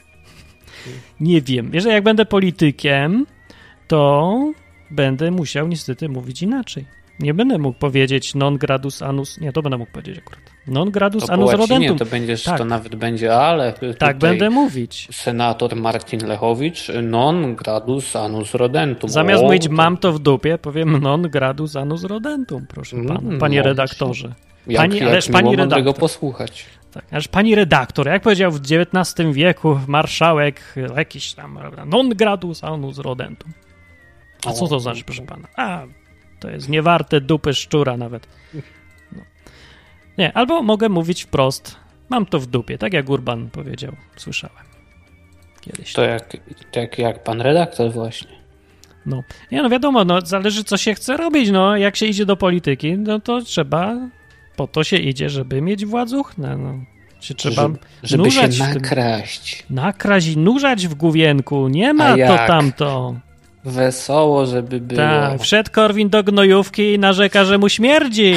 Nie wiem. Wiesz, jak będę politykiem, to będę musiał niestety mówić inaczej. Nie będę mógł powiedzieć non gradus annus... Nie, to będę mógł powiedzieć akurat. Non gradus to annus rodentum. To będziesz, tak. To nawet będzie, ale... Tak będę mówić. Senator Marcin Lechowicz, non gradus annus rodentum. Zamiast mówić mam to w dupie, powiem non gradus annus rodentum, proszę pana, panie redaktorze. Ależ pani redaktor. Go posłuchać. Tak, aż pani redaktor, jak powiedział w XIX wieku marszałek jakiś tam, non gradus annus rodentum. A co to znaczy, proszę pana? A, to jest niewarte dupy szczura nawet. No. Nie, albo mogę mówić wprost, mam to w dupie, tak jak Urban powiedział, słyszałem kiedyś. To jak pan redaktor właśnie. No, nie, no wiadomo, no zależy co się chce robić, no jak się idzie do polityki, no to trzeba... Po to się idzie, żeby mieć władzuchnę. No. Trzeba żeby się nakraść. Nakraść i nurzać w główienku. Nie ma to tamto. Wesoło, żeby było. Tak, wszedł Korwin do gnojówki i narzeka, że mu śmierdzi.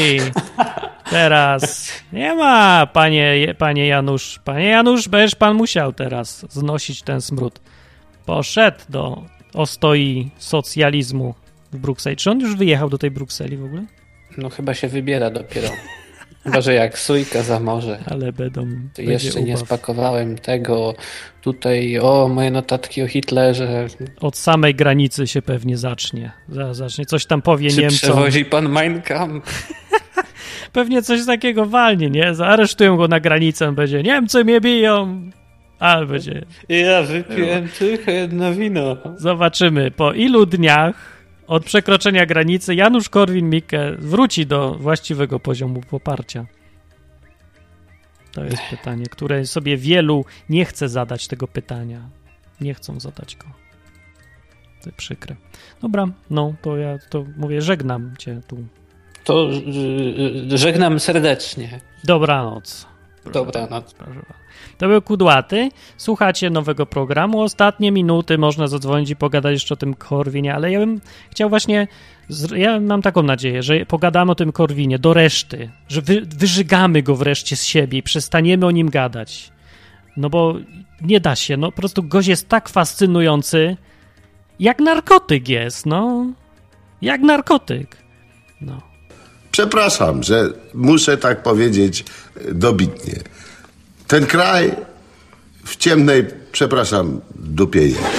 Teraz. Nie ma, panie Janusz. Panie Janusz, będziesz pan musiał teraz znosić ten smród. Poszedł do ostoi socjalizmu w Brukseli. Czy on już wyjechał do tej Brukseli w ogóle? No chyba się wybiera dopiero. Chyba, że jak sójka za morze. Ale jeszcze nie spakowałem tego. Tutaj, moje notatki o Hitlerze. Od samej granicy się pewnie zacznie. Coś tam powie Czy Niemcom. przewozi pan Mein Kampf? Pewnie coś takiego walnie, nie? Zaaresztują go na granicę, będzie Niemcy mnie biją. Ale będzie... Ja wypiłem tylko jedno wino. Zobaczymy, po ilu dniach od przekroczenia granicy Janusz Korwin-Mikke wróci do właściwego poziomu poparcia? To jest pytanie, które sobie wielu nie chce zadać tego pytania. Nie chcą zadać go. To przykre. Dobra, no to ja to mówię, żegnam cię tu. To żegnam serdecznie. Dobranoc. Dobranoc. To był Kudłaty. Słuchacie nowego programu. Ostatnie minuty można zadzwonić i pogadać jeszcze o tym Korwinie, ale ja bym chciał właśnie, ja mam taką nadzieję, że pogadamy o tym Korwinie do reszty, że wyżygamy go wreszcie z siebie i przestaniemy o nim gadać. No bo nie da się, no po prostu gość jest tak fascynujący, jak narkotyk jest, no. Jak narkotyk. No. Przepraszam, że muszę tak powiedzieć dobitnie. Ten kraj w ciemnej, przepraszam, dupie jest.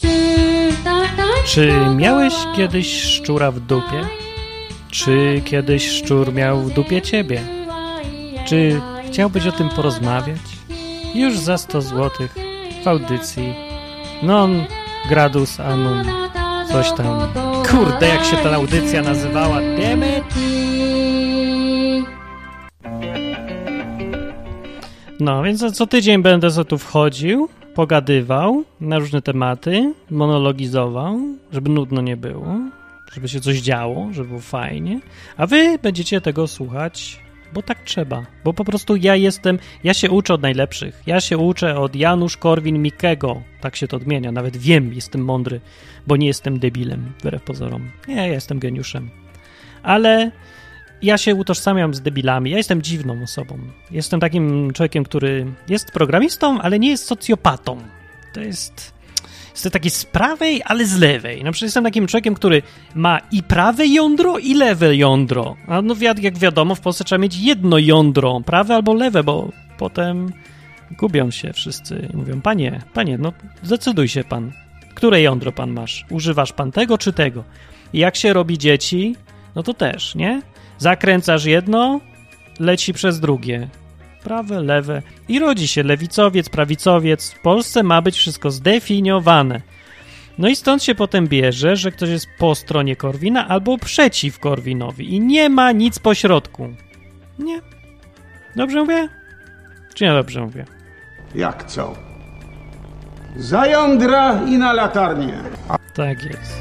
Czy miałeś kiedyś szczura w dupie? Czy kiedyś szczur miał w dupie ciebie? Czy chciałbyś o tym porozmawiać? Już za 100 zł w audycji non gradus annum coś tam. Kurde, jak się ta audycja nazywała? No, więc co tydzień będę sobie tu wchodził, pogadywał na różne tematy, monologizował, żeby nudno nie było, żeby się coś działo, żeby było fajnie, a wy będziecie tego słuchać, bo tak trzeba, bo po prostu ja się uczę od najlepszych, ja się uczę od Janusz Korwin-Mikkego, tak się to odmienia, nawet wiem, jestem mądry, bo nie jestem debilem, wbrew pozorom, nie, ja jestem geniuszem, ale ja się utożsamiam z debilami, ja jestem dziwną osobą, jestem takim człowiekiem, który jest programistą, ale nie jest socjopatą, to jest taki z prawej, ale z lewej. Na przykład jestem takim człowiekiem, który ma i prawe jądro, i lewe jądro. A no jak wiadomo, w Polsce trzeba mieć jedno jądro, prawe albo lewe, bo potem gubią się wszyscy i mówią, panie, no zdecyduj się pan, które jądro pan masz? Używasz pan tego czy tego? I jak się robi dzieci, no to też, nie? Zakręcasz jedno, leci przez drugie. prawe, lewe i rodzi się lewicowiec, prawicowiec. W Polsce ma być wszystko zdefiniowane. No i stąd się potem bierze, że ktoś jest po stronie Korwina albo przeciw Korwinowi i nie ma nic pośrodku. Nie. Dobrze mówię? Czy nie dobrze mówię? Jak co? Za jądra i na latarnię. Tak jest.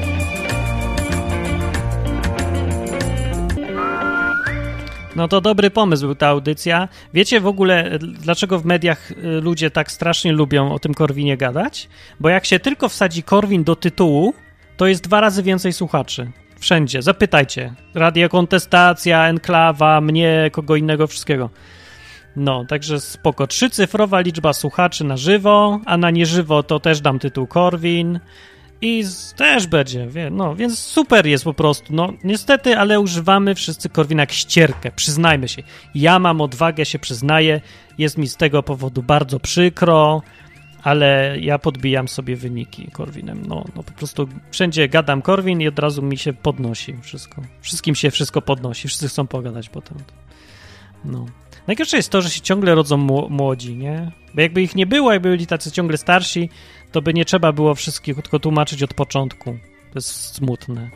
No to dobry pomysł był ta audycja. Wiecie w ogóle, dlaczego w mediach ludzie tak strasznie lubią o tym Korwinie gadać? Bo jak się tylko wsadzi Korwin do tytułu, to jest 2 razy więcej słuchaczy. Wszędzie. Zapytajcie. Radio Kontestacja, Enklawa, mnie, kogo innego, wszystkiego. No, także spoko. 3-cyfrowa liczba słuchaczy na żywo, a na nieżywo to też dam tytuł Korwin. I też będzie, no, więc super jest po prostu. No, niestety, ale używamy wszyscy Korwina jak ścierkę, przyznajmy się. Ja mam odwagę, się przyznaję, jest mi z tego powodu bardzo przykro, ale ja podbijam sobie wyniki Korwinem. No po prostu wszędzie gadam Korwin i od razu mi się podnosi wszystko. Wszystkim się wszystko podnosi, wszyscy chcą pogadać potem. No. Najgorsze jest to, że się ciągle rodzą młodzi, nie? Bo jakby ich nie było, jakby byli tacy ciągle starsi, to by nie trzeba było wszystkich tylko tłumaczyć od początku. To jest smutne.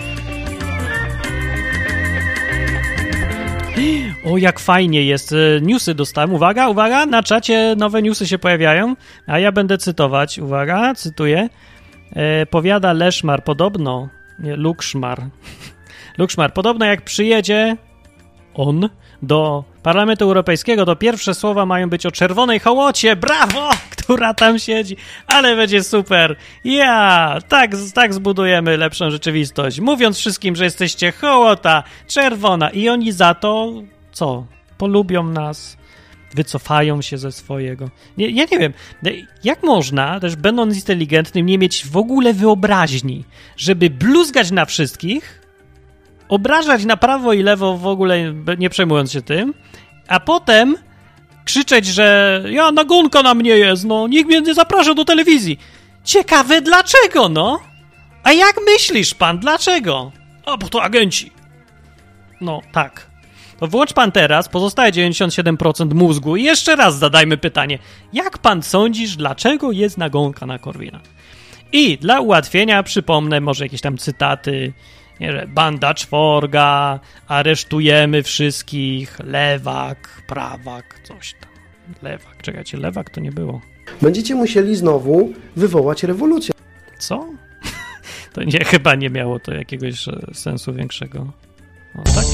O, jak fajnie jest. Newsy dostałem. Uwaga, na czacie nowe newsy się pojawiają, a ja będę cytować. Uwaga, cytuję. Powiada Leszmar, podobno, nie, Lukszmar. Lukszmar, podobno jak przyjedzie on do Parlamentu Europejskiego, to pierwsze słowa mają być o czerwonej hołocie, brawo, która tam siedzi, ale będzie super. Tak zbudujemy lepszą rzeczywistość, mówiąc wszystkim, że jesteście hołota, czerwona i oni za to, co? Polubią nas, wycofają się ze swojego. Ja nie wiem, jak można, też będąc inteligentnym, nie mieć w ogóle wyobraźni, żeby bluzgać na wszystkich, obrażać na prawo i lewo w ogóle nie przejmując się tym, a potem krzyczeć, że nagonka na mnie jest, nikt mnie nie zaprasza do telewizji. Ciekawe dlaczego, A jak myślisz pan, dlaczego? Bo to agenci. Tak. To włącz pan teraz, pozostałe 97% mózgu i jeszcze raz zadajmy pytanie. Jak pan sądzisz, dlaczego jest nagonka na Korwina? I dla ułatwienia przypomnę może jakieś tam cytaty, że banda czworga, aresztujemy wszystkich, lewak, prawak, coś tam. Lewak, czekajcie, lewak to nie było. Będziecie musieli znowu wywołać rewolucję. Co? To chyba nie miało to jakiegoś sensu większego. Tak?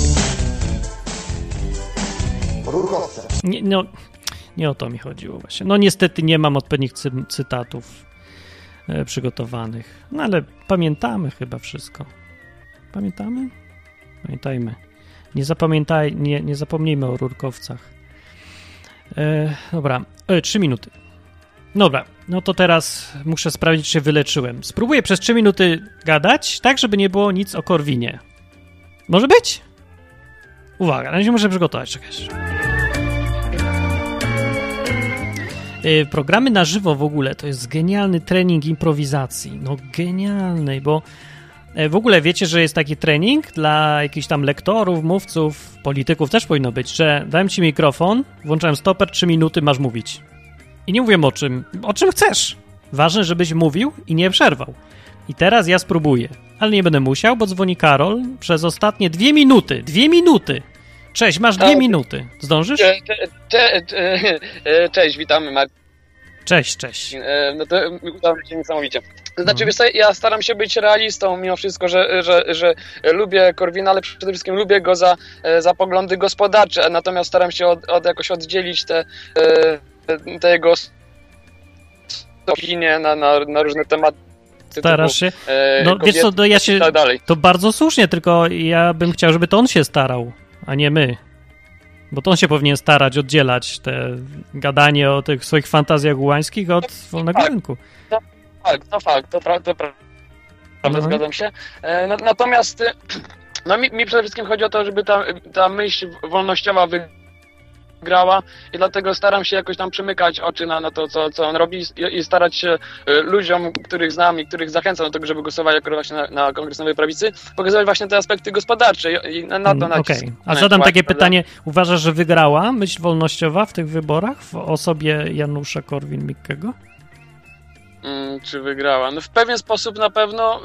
Nie o to mi chodziło właśnie. Niestety nie mam odpowiednich cytatów przygotowanych. Ale pamiętamy chyba wszystko. Pamiętamy? Pamiętajmy. Nie zapomnijmy o rurkowcach. Dobra, 3 minuty. Dobra, to teraz muszę sprawdzić, czy się wyleczyłem. Spróbuję przez 3 minuty gadać, tak żeby nie było nic o Korwinie. Może być? Uwaga, na razie muszę przygotować, czekać. Programy na żywo w ogóle to jest genialny trening improwizacji. Genialny, bo w ogóle wiecie, że jest taki trening dla jakichś tam lektorów, mówców, polityków też powinno być, że dałem ci mikrofon, włączałem stoper, 3 minuty masz mówić. I nie mówię o czym chcesz. Ważne, żebyś mówił i nie przerwał. I teraz ja spróbuję, ale nie będę musiał, bo dzwoni Karol przez ostatnie 2 minuty. 2 minuty! Cześć, masz 2 minuty. Zdążysz? Cześć, witamy, Mark. Cześć. To udało mi się niesamowicie. Znaczy, wiesz co, ja staram się być realistą mimo wszystko, że lubię Korwina, ale przede wszystkim lubię go za poglądy gospodarcze, natomiast staram się jakoś oddzielić te jego opinie na różne tematy. Starasz się? Wiesz co, to bardzo słusznie, tylko ja bym chciał, żeby to on się starał, a nie my. Bo to on się powinien starać, oddzielać te gadanie o tych swoich fantazjach gułańskich od wolnego rynku. To fakt, to prawda, zgadzam się. Natomiast mi przede wszystkim chodzi o to, żeby ta myśl wolnościowa wygrała i dlatego staram się jakoś tam przymykać oczy na to, co on robi i starać się ludziom, których znam i których zachęcam do tego, żeby głosowali akurat właśnie na Kongres Nowej Prawicy, pokazywać właśnie te aspekty gospodarcze i na to nacisk. Okej. A zadam takie pytanie. Uważasz, że wygrała myśl wolnościowa w tych wyborach w osobie Janusza Korwin-Mikkego? Czy wygrała? No w pewien sposób na pewno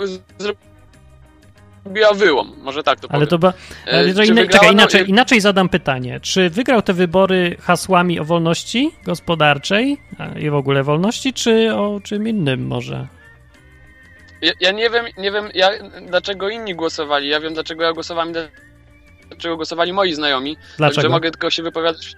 zrobiła wyłom, może tak to powiem. Ale to inaczej zadam pytanie. Czy wygrał te wybory hasłami o wolności gospodarczej i w ogóle wolności, czy o czym innym może? Ja nie wiem dlaczego inni głosowali. Ja wiem, dlaczego ja głosowałem, dlaczego głosowali moi znajomi. Dlaczego? Także mogę tylko się wypowiadać.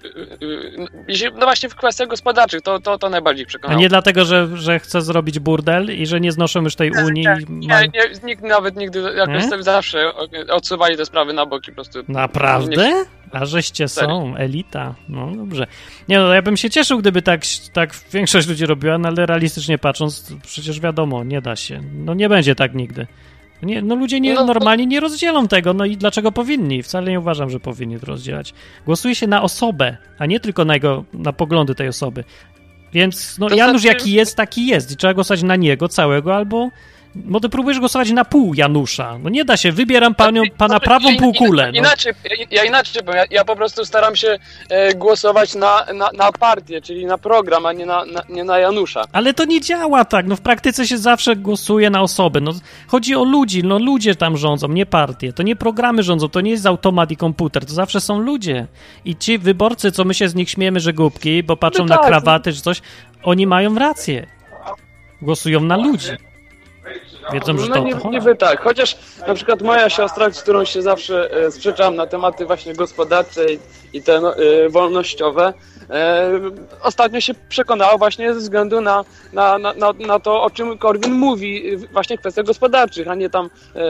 No właśnie w kwestiach gospodarczych, to najbardziej przekonało. A nie dlatego, że chce zrobić burdel i że nie znoszą już tej Unii? Nikt nawet nigdy, jakoś sobie zawsze odsuwali te sprawy na bok i po prostu... Naprawdę? A żeście są, elita. No dobrze. Nie no, ja bym się cieszył, gdyby tak większość ludzi robiła, no ale realistycznie patrząc, przecież wiadomo, nie da się. No nie będzie tak nigdy. Nie, no ludzie normalnie nie rozdzielą tego, no i dlaczego powinni? Wcale nie uważam, że powinni to rozdzielać. Głosuje się na osobę, a nie tylko na poglądy tej osoby. Więc no Janusz jaki jest, taki jest i trzeba głosować na niego całego albo... Bo ty próbujesz głosować na pół Janusza. No nie da się, wybieram pana prawą półkulę. No. Inaczej, bo ja po prostu staram się głosować na partię, czyli na program, a nie na Janusza. Ale to nie działa tak, no w praktyce się zawsze głosuje na osoby. No chodzi o ludzi, no ludzie tam rządzą, nie partie. To nie programy rządzą, to nie jest automat i komputer, to zawsze są ludzie. I ci wyborcy, co my się z nich śmiejemy, że głupki, bo patrzą na krawaty czy coś, oni mają rację. Głosują na ludzi. Wiedzą, że niby tak, chociaż na przykład moja siostra, z którą się zawsze sprzeczam na tematy właśnie gospodarcze i te wolnościowe, ostatnio się przekonała właśnie ze względu na to, o czym Korwin mówi, właśnie w kwestiach gospodarczych, a nie tam...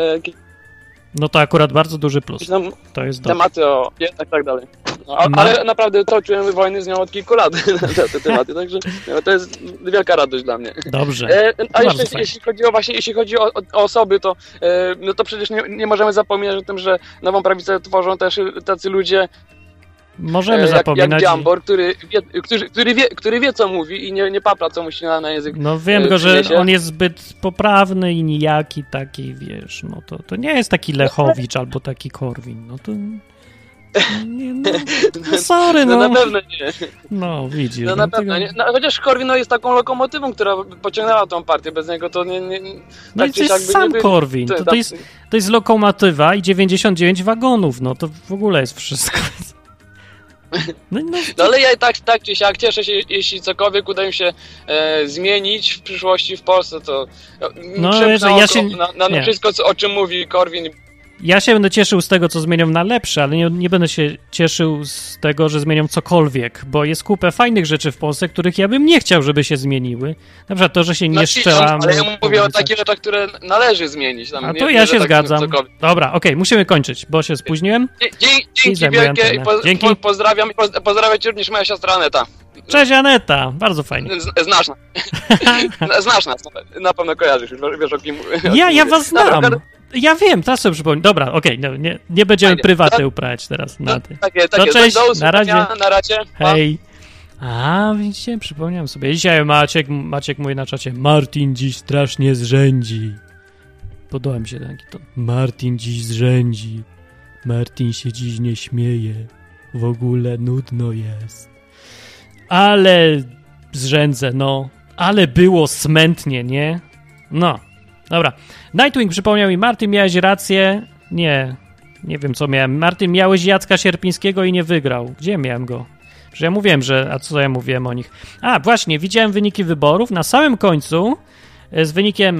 No to akurat bardzo duży plus. To jest tematy o tak dalej. No, ale naprawdę toczyłem wojny z nią od kilku lat na te tematy, także to jest wielka radość dla mnie. Dobrze. A jeśli chodzi o osoby, to przecież nie możemy zapominać o tym, że Nową Prawicę tworzą też tacy ludzie, możemy zapominać. Jak Dziambor, który wie, co mówi i nie papla, co musi na język. No wiem go, że on jest zbyt poprawny i nijaki taki, wiesz, no to nie jest taki Lechowicz albo taki Korwin, no to... Nie, no sorry, no. No na pewno nie. No, widzisz. No na pewno nie. No, chociaż Korwin jest taką lokomotywą, która pociągnęła tą partię, bez niego to nie... No i to jest sam Korwin, to jest lokomotywa i 99 wagonów, no to w ogóle jest wszystko. No ale ja tak czy siak cieszę się, jeśli cokolwiek uda im się zmienić w przyszłości w Polsce, to na wszystko, o czym mówi Korwin. Ja się będę cieszył z tego, co zmienią na lepsze, ale nie będę się cieszył z tego, że zmienią cokolwiek, bo jest kupę fajnych rzeczy w Polsce, których ja bym nie chciał, żeby się zmieniły. Na przykład to, że się nie szczelam. Ale ja mówię o takich rzeczach, które należy zmienić. A to ja się zgadzam. Dobra, okej, musimy kończyć, bo się spóźniłem. Dzięki wielkie i pozdrawiam. Pozdrawiam cię również moja siostra Aneta. Cześć Aneta, bardzo fajnie. Znasz nas. Znasz nas, na pewno kojarzysz, wiesz o kim... Ja was znam. Ja wiem, teraz sobie przypomnę. Dobra, okej, no, nie będziemy prywaty uprawiać teraz na ty. Tak jest. Cześć, na razie. Hej. A, widzicie, przypomniałem sobie. Dzisiaj Maciek mówi na czacie, Martin dziś strasznie zrzędzi. Podoba mi się taki to. Martin dziś zrzędzi. Martin się dziś nie śmieje. W ogóle nudno jest. Ale zrzędzę, no. Ale było smętnie, nie? No. Dobra. Nightwing przypomniał mi, Martin, miałeś rację. Nie wiem, co miałem. Martin, miałeś Jacka Sierpińskiego i nie wygrał. Gdzie miałem go? Że ja mówiłem, a co ja mówiłem o nich? A, właśnie, widziałem wyniki wyborów. Na samym końcu z wynikiem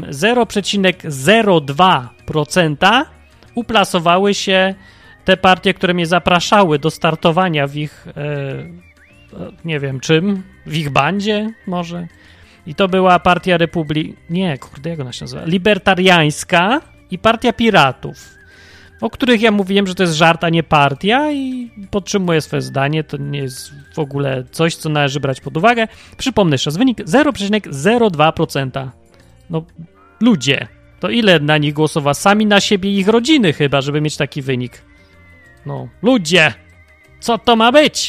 0,02% uplasowały się te partie, które mnie zapraszały do startowania w ich, nie wiem czym, w ich bandzie może. I to była partia jak ona się nazywa? Libertariańska i partia Piratów, o których ja mówiłem, że to jest żart, a nie partia i podtrzymuję swoje zdanie, to nie jest w ogóle coś, co należy brać pod uwagę. Przypomnę jeszcze raz, wynik 0,02%. No, ludzie, to ile na nich głosowa? Sami na siebie i ich rodziny chyba, żeby mieć taki wynik. No, ludzie, co to ma być?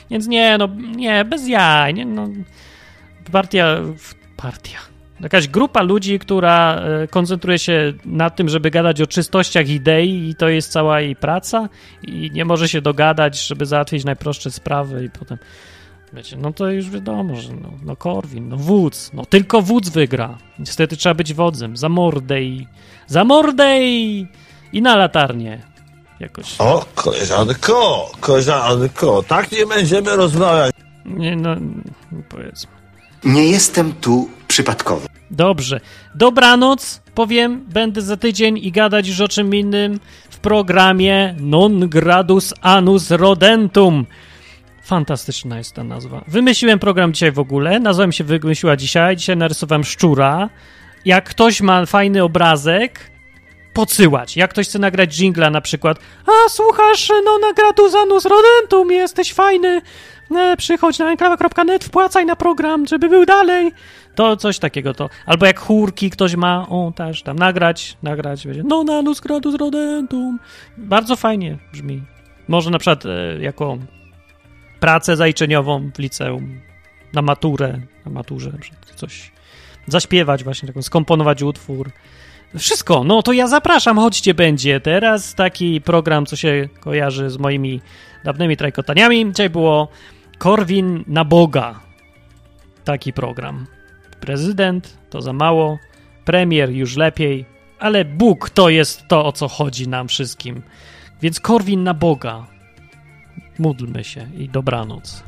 Więc nie, bez jaj. Nie, no. Partia. Jakaś grupa ludzi, która koncentruje się na tym, żeby gadać o czystościach idei i to jest cała jej praca i nie może się dogadać, żeby załatwić najprostsze sprawy i potem, wiecie, no to już wiadomo, że no Korwin, no wódz, no tylko wódz wygra. Niestety trzeba być wodzem. Za mordę i na latarnię. Jakoś. O, koleżanko, tak nie będziemy rozmawiać. Nie, no, powiedzmy. Nie jestem tu przypadkowo. Dobrze. Dobranoc, powiem, będę za tydzień i gadać już o czym innym w programie Non Gradus Annus Rodentum. Fantastyczna jest ta nazwa. Wymyśliłem program dzisiaj w ogóle, nazwa mi się wymyśliła dzisiaj narysowałem szczura. Jak ktoś ma fajny obrazek, podsyłać. Jak ktoś chce nagrać dżingla na przykład, słuchasz Non Gradus Annus Rodentum, jesteś fajny, przychodź na enklawa.net, wpłacaj na program, żeby był dalej. To coś takiego to. Albo jak chórki ktoś ma, też tam nagrać, będzie Non Annus Gradus Rodentum. Bardzo fajnie brzmi. Może na przykład jako pracę zaliczeniową w liceum, na maturze coś zaśpiewać właśnie, taką skomponować utwór. Wszystko, no to ja zapraszam, chodźcie, będzie teraz taki program, co się kojarzy z moimi dawnymi trajkotaniami. Dzisiaj było Korwin na Boga. Taki program. Prezydent to za mało, premier już lepiej, ale Bóg to jest to, o co chodzi nam wszystkim. Więc Korwin na Boga. Módlmy się i dobranoc.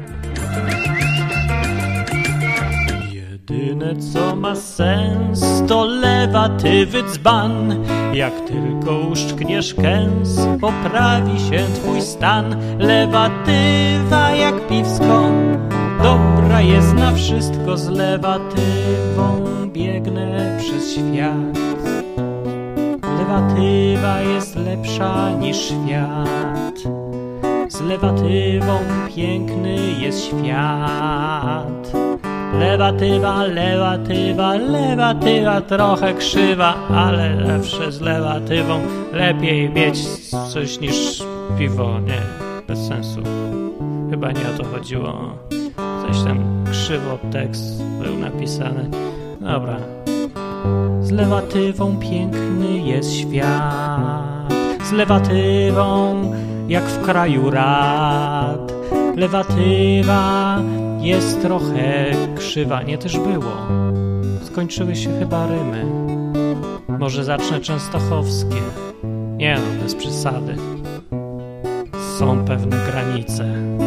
Jedyne co ma sens to lewatywy dzban. Jak tylko uszczkniesz kęs, poprawi się twój stan. Lewatywa jak piwsko, dobra jest na wszystko. Z lewatywą biegnę przez świat. Lewatywa jest lepsza niż świat. Z lewatywą piękny jest świat. Lewatywa trochę krzywa, ale zawsze z lewatywą lepiej mieć coś niż piwo. Nie, bez sensu. Chyba nie o to chodziło. Coś tam krzywo tekst był napisany. Dobra. Z lewatywą piękny jest świat. Z lewatywą jak w kraju rad. Lewatywa jest trochę krzywa. Nie, też było. Skończyły się chyba rymy. Może zacznę częstochowskie. Nie no, bez przesady. Są pewne granice.